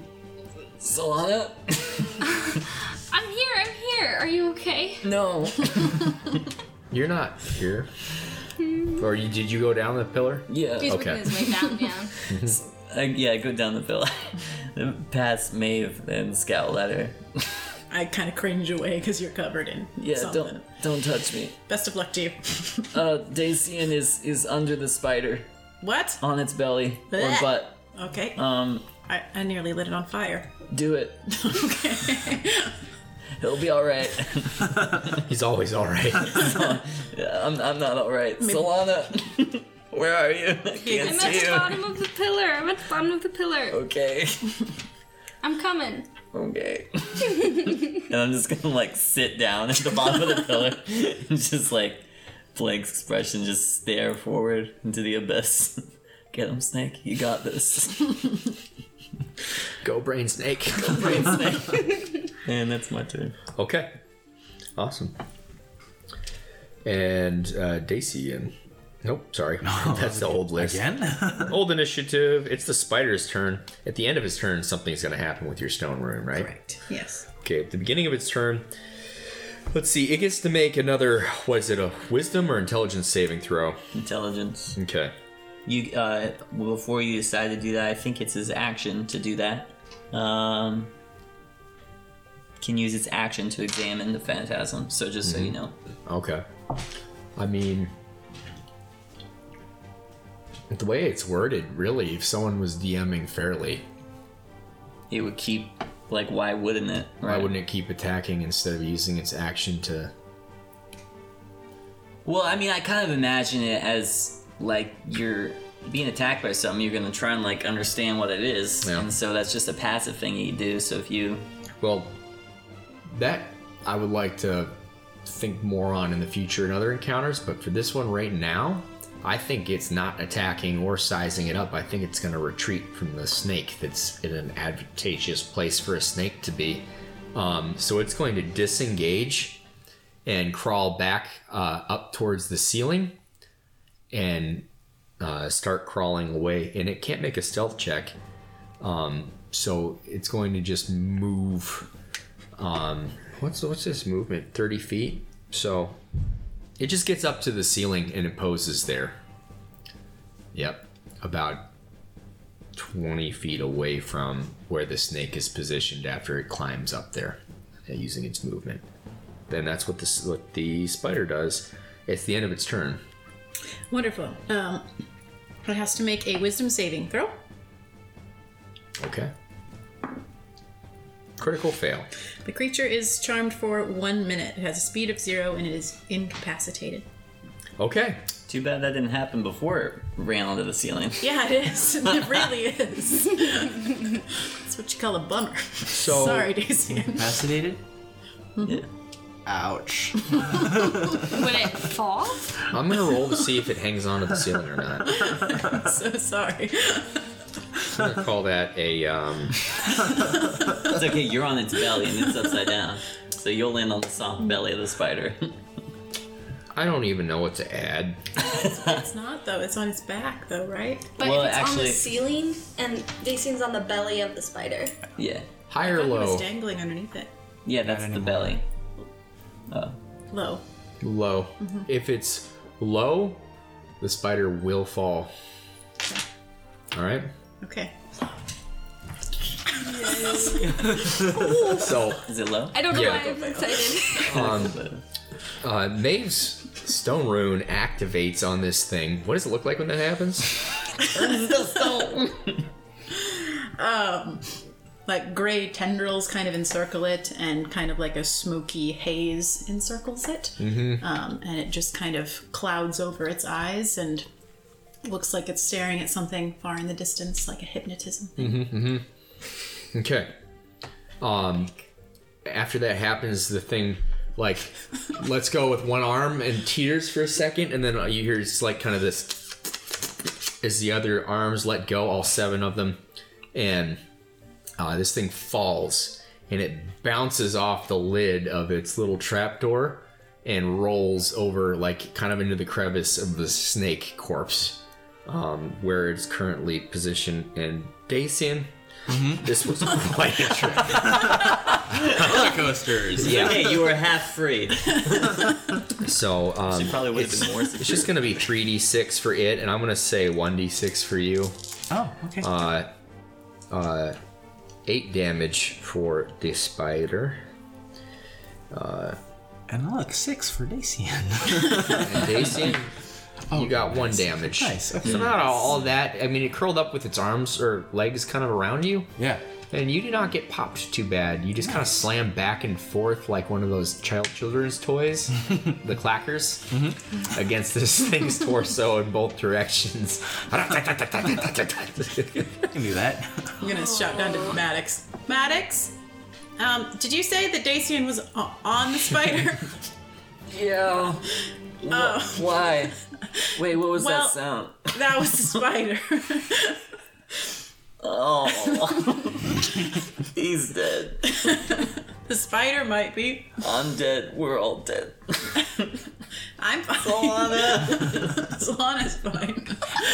I'm here. Are you okay? No. You're not here. Or did you go down the pillar? Yeah. He's Okay. working his way down, yeah. I go down the pillar. Past Maeve and scowl at her. I kind of cringe away because you're covered in something. Don't touch me. Best of luck to you. Dacian is under the spider What? on its belly or Blech. butt. Okay. I nearly lit it on fire. Do it. Okay. He'll be all right. He's always all right. Yeah, I'm not all right. Solana, where are you? I can't I'm at see the you. bottom of the pillar. Okay. I'm coming. Okay. And I'm just gonna like sit down at the bottom of the pillar and just like blank expression, just stare forward into the abyss. Get him, Snake. You got this. Go brain snake. Brain Snake. And that's my turn. Okay. Awesome. And Dacian. Nope, sorry. That's the old list. Again? Old initiative. It's the spider's turn. At the end of his turn, something's going to happen with your stone rune, right? Correct. Yes. Okay, at the beginning of its turn, let's see, it gets to make another, what is it, a wisdom or intelligence saving throw? Intelligence. Okay. You before you decide to do that, I think it's his action to do that. Can use its action to examine the phantasm. So just so you know, Okay. I mean, the way it's worded, really, if someone was DMing fairly, it would keep. Like, why wouldn't it? why wouldn't it keep attacking instead of using its action to... Well, I mean, I kind of imagine it as like you're being attacked by something. You're gonna try and like understand what it is, Yeah. and so that's just a passive thing you do. So if you, Well, that I would like to think more on in the future in other encounters, but for this one right now, I think it's not attacking or sizing it up. I think it's going to retreat from the snake that's in an advantageous place for a snake to be. So it's going to disengage and crawl back up towards the ceiling and start crawling away. And it can't make a stealth check. So it's going to just move. What's this movement? 30 feet? So it just gets up to the ceiling and it poses there. Yep. About 20 feet away from where the snake is positioned after it climbs up there using its movement. Then that's what the spider does. It's the end of its turn. Wonderful. It has to make a wisdom saving throw. Okay. Critical fail. The creature is charmed for 1 minute. It has a speed of 0 and it is incapacitated. Okay. too bad that didn't happen before it ran onto the ceiling. Yeah, it is. It really is. That's what you call a bummer. So Sorry, Daisy. Incapacitated? Yeah. Ouch. Would it fall? I'm gonna roll to see if it hangs onto the ceiling or not. I'm so sorry. I'm gonna call that a It's okay, you're on its belly and it's upside down. So you'll land on the soft belly of the spider. I don't even know what to add. It's not, though. It's on its back, though, right? But Well, if it's on actually- the ceiling and Dacian's on the belly of the spider. Yeah. High I or thought it was low? dangling underneath it. Yeah, that's the anymore. belly. Low. Low. If it's low, the spider will fall. Alright? Okay. So, Is it low? I don't know Yeah. why I'm excited. Maeve's stone rune activates on this thing. What does it look like when that happens? Like gray tendrils kind of encircle it, and kind of like a smoky haze encircles it. Mm-hmm. And it just kind of clouds over its eyes and looks like it's staring at something far in the distance, like a hypnotism. Okay. after that happens, the thing like lets go with one arm and teeters for a second, and then you hear it's like kind of this as the other arms let go, all 7 of them, and this thing falls and it bounces off the lid of its little trapdoor and rolls over like kind of into the crevice of the snake corpse, where it's currently positioned. And Dacian, this was quite interesting. Roller coasters. Yeah. Okay, you were half free. So She probably would have been more it's just gonna be 3d6 for it, and I'm gonna say 1d6 for you. Oh, okay. 8 damage for the spider. And look, 6 for Dacian. And Dacian, you got 1 damage. Nice, okay. So not all that. I mean, it curled up with its arms or legs kind of around you. Yeah. And you did not get popped too bad. You just kind of slam back and forth like one of those children's toys, the clackers, against this thing's torso in both directions. I can do that. I'm gonna shout down to Maddox. Maddox, did you say that Dacian was on the spider? Yeah. Why? Wait, what was Well- that sound? That was the spider. Oh. He's dead. The spider might be. I'm dead. We're all dead. I'm fine. Solana's fine.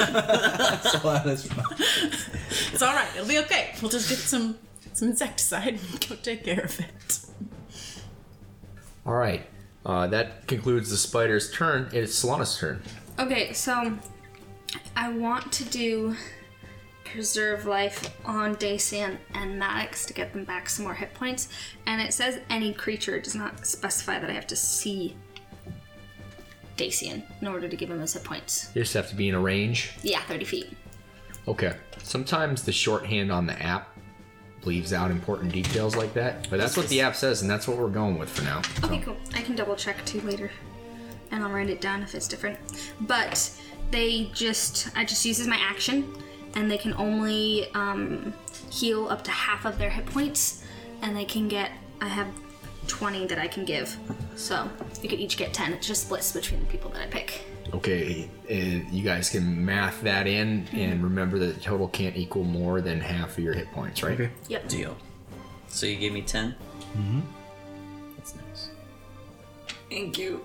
It's all right. It'll be okay. We'll just get some insecticide and go take care of it. All right. That concludes the spider's turn. It's Solana's turn. Okay, so I want to do preserve life on Dacian and Maddox to get them back some more hit points. And it says any creature. It does not specify that I have to see Dacian in order to give him his hit points. You just have to be in a range. Yeah, 30 feet. Okay. Sometimes the shorthand on the app leaves out important details like that, but that's what the app says, and that's what we're going with for now. Okay, cool. I can double check too later, and I'll write it down if it's different. But I just uses my action, and they can only heal up to half of their hit points, and they can get. I have 20 that I can give, so you could each get 10. It just splits between the people that I pick. Okay, you guys can math that in, and remember that the total can't equal more than half of your hit points, right? Okay. Yep. Deal. So you gave me 10? Mm-hmm. That's nice. Thank you.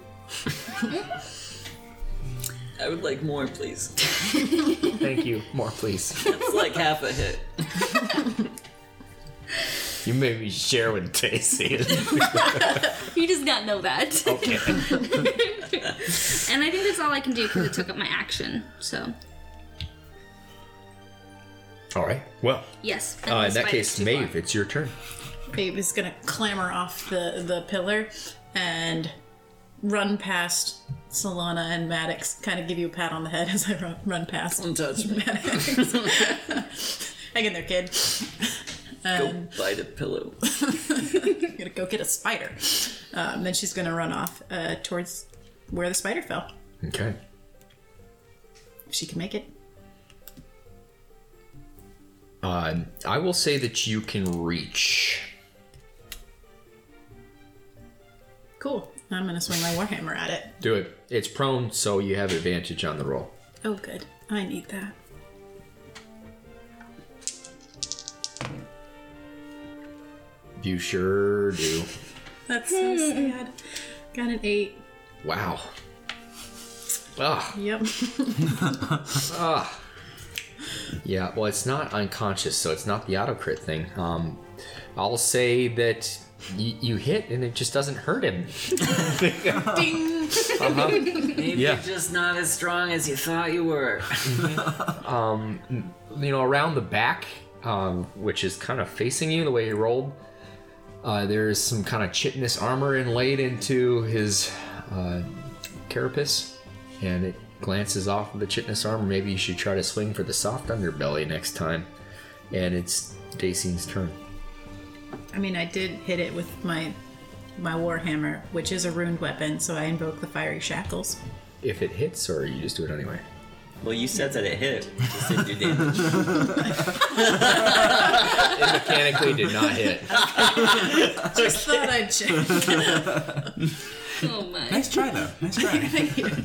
I would like more, please. Thank you. More, please. It's like half a hit. You made me share with Daisy. You does not know that. Okay. And I think that's all I can do because it took up my action. So All right. Well, yes. in that case, Maeve, it's your turn. Babe is gonna clamber off the pillar and run past Solana and Maddox. Kind of give you a pat on the head as I run past. Don't touch me. Maddox. Hang in there, kid. Go bite a pillow. I'm gonna go get a spider. Then she's gonna run off towards where the spider fell. Okay. If she can make it. I will say that you can reach. Cool. I'm gonna swing my warhammer at it. Do it. It's prone, so you have advantage on the roll. Oh, good. I need that. You sure do. That's so sad. Got an 8. Wow. Ah. Yep. Ah. Yeah, well, it's not unconscious, so it's not the auto crit thing. I'll say that you hit and it just doesn't hurt him. Ding. Maybe Yeah. you're just not as strong as you thought you were. Around the back, which is kind of facing you the way he rolled, there's some kind of chitinous armor inlaid into his carapace, and it glances off of the chitinous armor. Maybe you should try to swing for the soft underbelly next time. And it's Dacian's turn. I mean, I did hit it with my warhammer, which is a runed weapon, so I invoke the fiery shackles. If it hits, or you just do it anyway. Well, you said that it hit. Just did your damage. It mechanically did not hit. Just thought I'd check. Oh my. Nice try, though. Nice try. Thank you.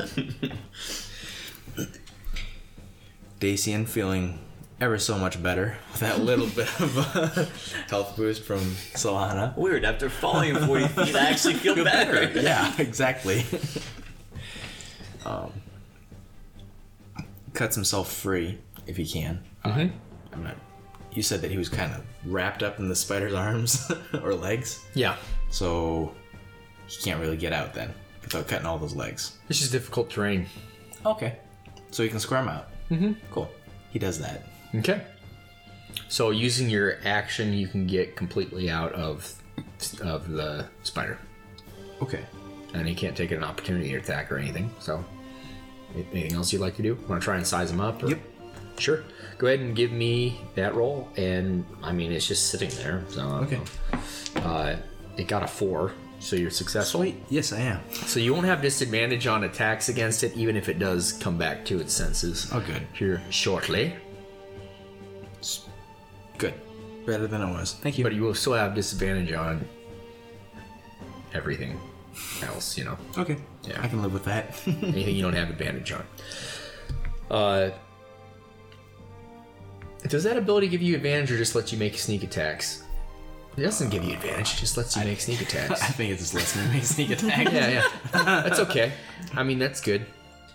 Dacian feeling ever so much better with that little bit of a health boost from Solana. Weird. After falling 40 feet, I actually feel better. Yeah, exactly. Cuts himself free if he can. I'm not. You said that he was kind of wrapped up in the spider's arms or legs, Yeah. so he can't really get out then without cutting all those legs. This is difficult terrain. Okay, so he can squirm out. Cool. He does that. Okay. So using your action, you can get completely out of the spider, Okay. and he can't take an opportunity attack or anything. So, anything else you'd like to do? Want to try and size him up? Or? Yep. Sure. Go ahead and give me that roll, and I mean it's just sitting there. So Okay. It got a 4, so you're successful. Sweet. Yes, I am. So you won't have disadvantage on attacks against it, even if it does come back to its senses. Oh, good. Here shortly. Good. Better than it was. Thank you. But you will still have disadvantage on everything else, you know. Okay. Yeah. I can live with that. Anything you don't have advantage on. Does that ability give you advantage or just let you make sneak attacks? It doesn't give you advantage, it just lets you make sneak attacks. I think it just lets me make sneak attack. Yeah. That's okay. I mean, that's good.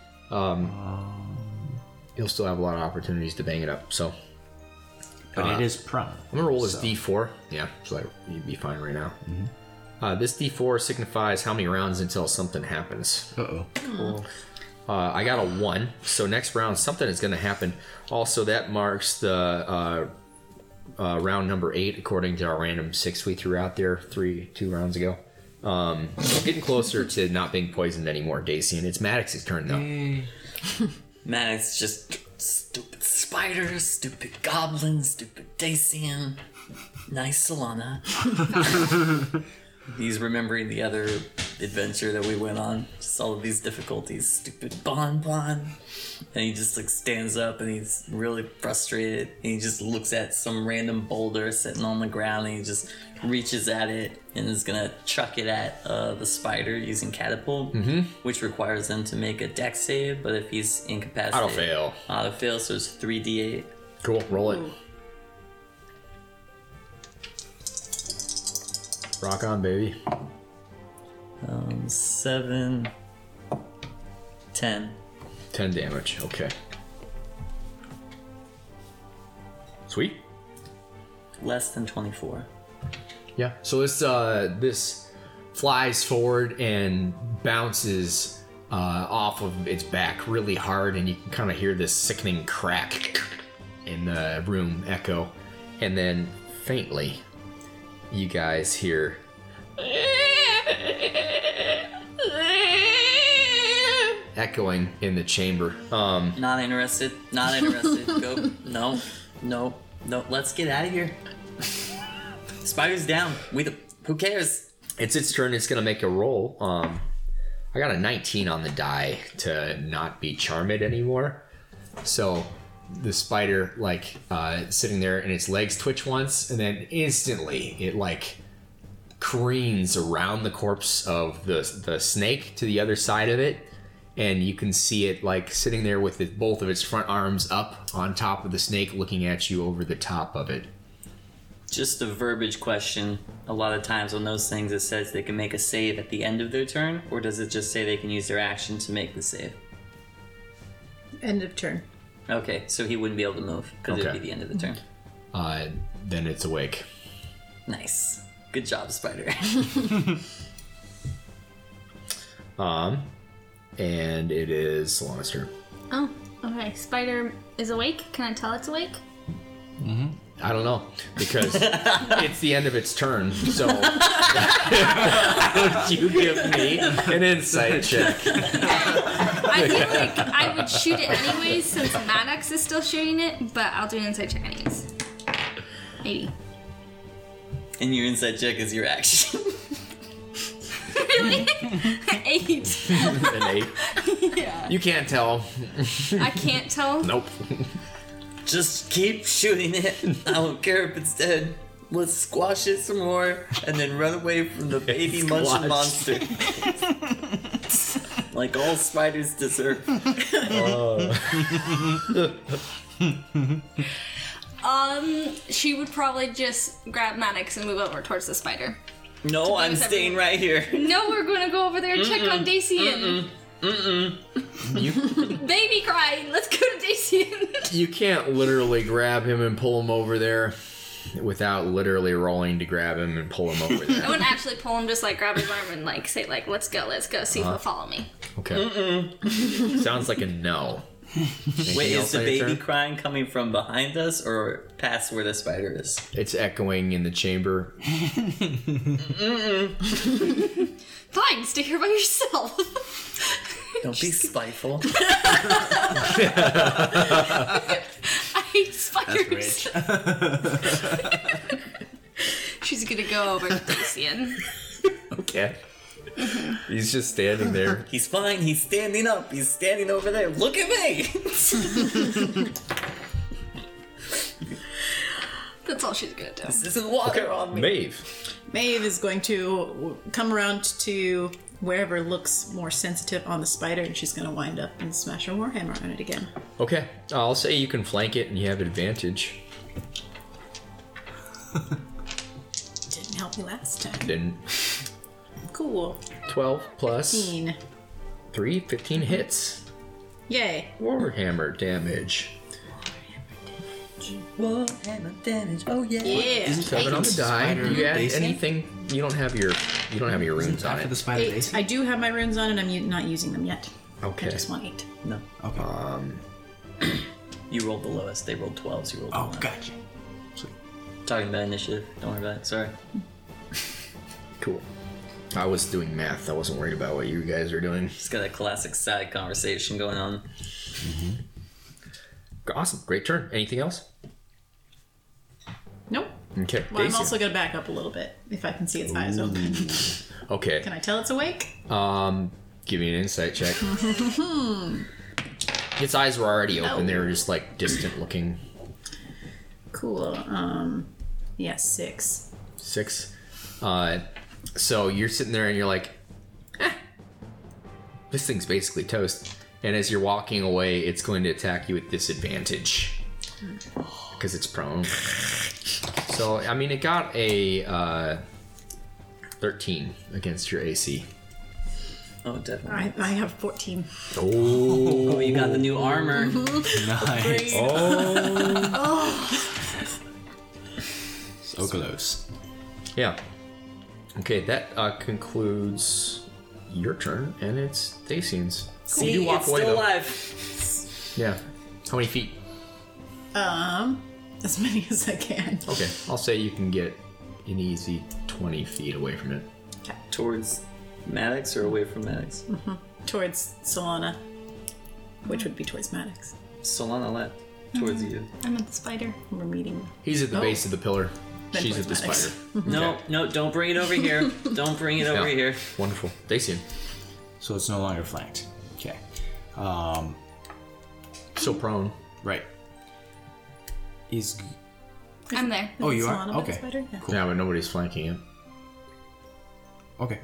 You'll still have a lot of opportunities to bang it up, so. But it is prone. I'm gonna roll this D4. Yeah, so you'd be fine right now. This D4 signifies how many rounds until something happens. Uh-oh. I got a 1, so next round something is gonna happen. Also, that marks the round number 8 according to our random 6 we threw out there 2 rounds ago. Getting closer to not being poisoned anymore, Dacian. It's Maddox's turn though. Man, it's just stupid spiders, stupid goblins, stupid Dacian. Nice Solana. He's remembering the other adventure that we went on. Just all of these difficulties. Stupid Bonbon. And he just like stands up and he's really frustrated. And he just looks at some random boulder sitting on the ground and he just reaches at it and is gonna chuck it at the spider using catapult, which requires them to make a dex save. But if he's incapacitated, auto fail. So it's 3d8. Cool, roll it. Rock on, baby. 7, 10. 10 damage, okay. Sweet. Less than 24. Yeah. So this flies forward and bounces off of its back really hard, and you can kind of hear this sickening crack in the room echo, and then faintly, you guys hear. Echoing in the chamber. Not interested. Not interested. Go. No. Let's get out of here. Spider's down. Who cares? It's its turn. It's gonna make a roll. I got a 19 on the die to not be charmed anymore. So the spider sitting there and its legs twitch once, and then instantly it careens around the corpse of the snake to the other side of it. And you can see it sitting there with both of its front arms up on top of the snake, looking at you over the top of it. Just a verbiage question. A lot of times on those things it says they can make a save at the end of their turn, or does it just say they can use their action to make the save? End of turn. Okay, so he wouldn't be able to move because Okay. it'd be the end of the turn. Then it's awake. Nice. Good job, Spider. And it is Solana's turn. Oh, okay. Spider is awake. Can I tell it's awake? I don't know, because it's the end of its turn, so why don't you give me an insight check? I feel like I would shoot it anyways since Maddox is still shooting it, but I'll do an insight check anyways. 80. And your inside check is your action. Really? 8. An 8. Yeah. You can't tell. I can't tell. Nope. Just keep shooting it. I don't care if it's dead. Let's squash it some more and then run away from the baby munching monster. Like all spiders deserve. She would probably just grab Maddox and move over towards the spider. No, I'm with staying everyone. right here. No, we're gonna go over there and check on Dacian. Baby crying. Let's go to Dacian. You can't literally grab him and pull him over there without literally rolling to grab him and pull him over I there. wouldn't actually pull him, just like grab his arm and like say like, let's go, see if he'll follow me. Okay. Sounds like a no. Anything Wait, is else the on your baby turn? crying coming from behind us or past where the spider is? It's echoing in the chamber. Fine, stay here by yourself. Don't be spiteful. I hate spiders. She's gonna go over to Dacian. Okay. He's just standing there. He's fine. He's standing up. He's standing over there. Look at me. That's all she's gonna do. This isn't water on me. Maeve. Maeve is going to come around to wherever looks more sensitive on the spider, and she's going to wind up and smash her warhammer on it again. Okay. I'll say you can flank it and you have advantage. Didn't help you last time. Then Cool. 12 plus 15. 3, 15 hits. Yay. Warhammer damage. Warhammer damage. Oh yeah. Yeah. 7 on the die. Spider Do you add basic? anything? You don't have your runes on After the it. spider 8. base? I do have my runes on, and I'm not using them yet. Okay. I just want 8. No. Okay. You rolled the lowest. They rolled 12s. You rolled the Oh, lowest. gotcha. Talking about initiative. Don't worry about it. Sorry. Cool. I was doing math. I wasn't worried about what you guys are doing. Just got a classic side conversation going on. Awesome. Great turn. Anything else? Nope. Okay. Well, I'm Dacian. also going to back up a little bit if I can see its eyes open. Okay. Can I tell it's awake? Give me an insight check. Its eyes were already open. They were just like distant looking. Cool. Yeah, 6. 6. So you're sitting there and you're like, this thing's basically toast. And as you're walking away, it's going to attack you with disadvantage because it's prone. So I mean, it got a 13 against your AC. Oh, definitely. I have 14. Oh, you got the new armor. Nice. Oh. So close. Yeah. Okay, that concludes your turn, and it's Dacian's. See, you do walk it's away still though. alive. Yeah. How many feet? As many as I can. Okay, I'll say you can get an easy 20 feet away from it. Towards Maddox or away from Maddox? Towards Solana, which would be towards Maddox. Solana left. Towards you. I'm at the spider. We're meeting. He's at the base of the pillar. Then She's at the towards Maddox. spider. No, no, don't bring it over here. Don't bring it over Yeah. here. Wonderful. Dacian. So it's no longer flanked. Okay. Still prone. Right. Is I'm there. Oh, you are? Solana by the Okay. spider? Yeah. Yeah, but nobody's flanking it. okay.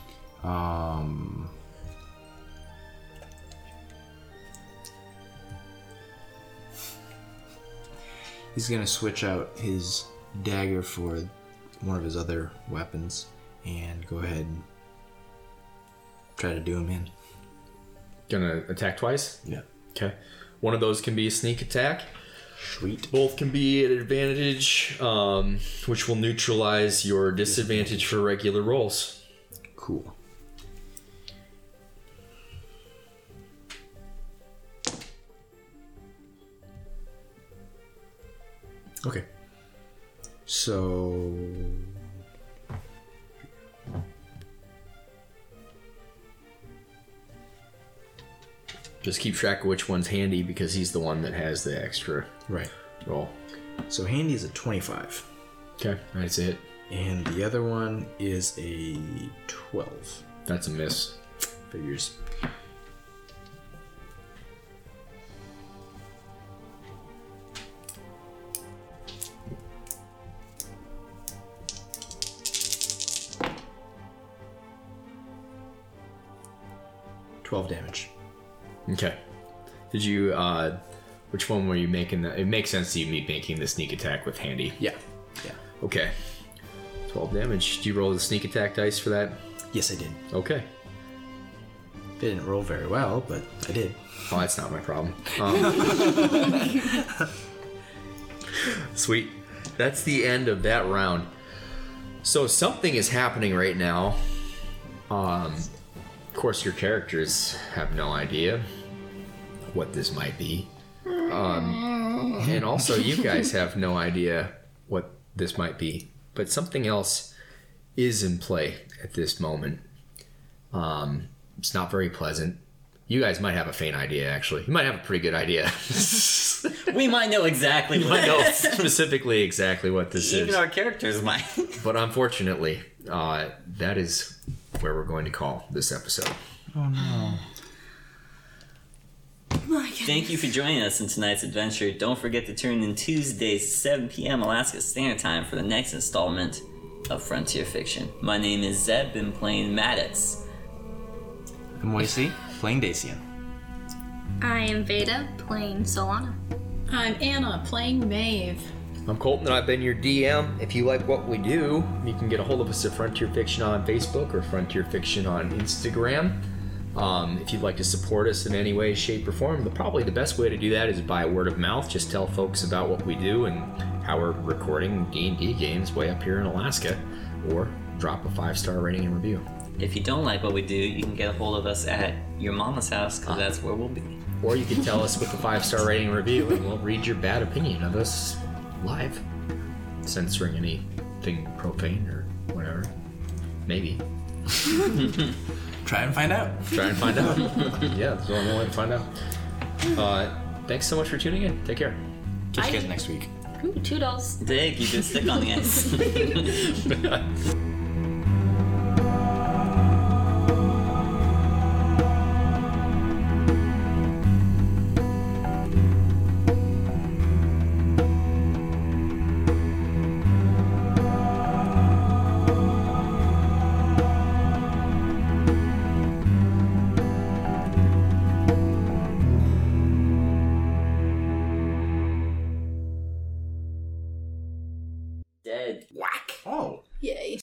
He's gonna switch out his dagger for one of his other weapons and go ahead and try to do him in. Gonna attack twice? Yeah. Okay. One of those can be a sneak attack. Sweet. Both can be at advantage, which will neutralize your disadvantage for regular rolls. Cool. Okay. So Just keep track of which one's handy because he's the one that has the extra right. roll. So handy is a 25. Okay, that's it. And the other one is a 12. That's a miss. Figures. Damage. Okay. Did you, which one were you making? It makes sense to you me making the sneak attack with Handy. Yeah. Okay. 12 damage. Did you roll the sneak attack dice for that? Yes, I did. Okay. It didn't roll very well, but I did. Oh, that's not my problem. Sweet. That's the end of that round. So something is happening right now. Of course, your characters have no idea what this might be. And also, you guys have no idea what this might be. But something else is in play at this moment. It's not very pleasant. You guys might have a faint idea, actually. You might have a pretty good idea. We might know exactly You what might know specifically exactly what this Even is. our characters might. But unfortunately, that is where we're going to call this episode. Oh no. Thank you for joining us in tonight's adventure. Don't forget to tune in Tuesdays, 7 p.m. Alaska Standard Time for the next installment of Frontier Fiction. My name is Zeb, been playing Maddox. I'm Moisey, playing Dacian. I am Veda, playing Solana. I'm Anna, playing Maeve. I'm Colton, and I've been your DM. If you like what we do, you can get a hold of us at Frontier Fiction on Facebook or Frontier Fiction on Instagram. If you'd like to support us in any way, shape, or form, probably the best way to do that is by word of mouth. Just tell folks about what we do and how we're recording D&D games way up here in Alaska, or drop a 5-star rating and review. If you don't like what we do, you can get a hold of us at your mama's house, because that's where we'll be. Or you can tell us with a 5-star rating and review, and we'll read your bad opinion of us live, censoring anything profane or whatever. Maybe. Try and find out. Try and find out. Yeah, that's the only way to find out. Thanks so much for tuning in. Take care. Catch you guys next week. Ooh, $2. Dig, you can stick on the ice. Dead. Whack. Oh. Yay.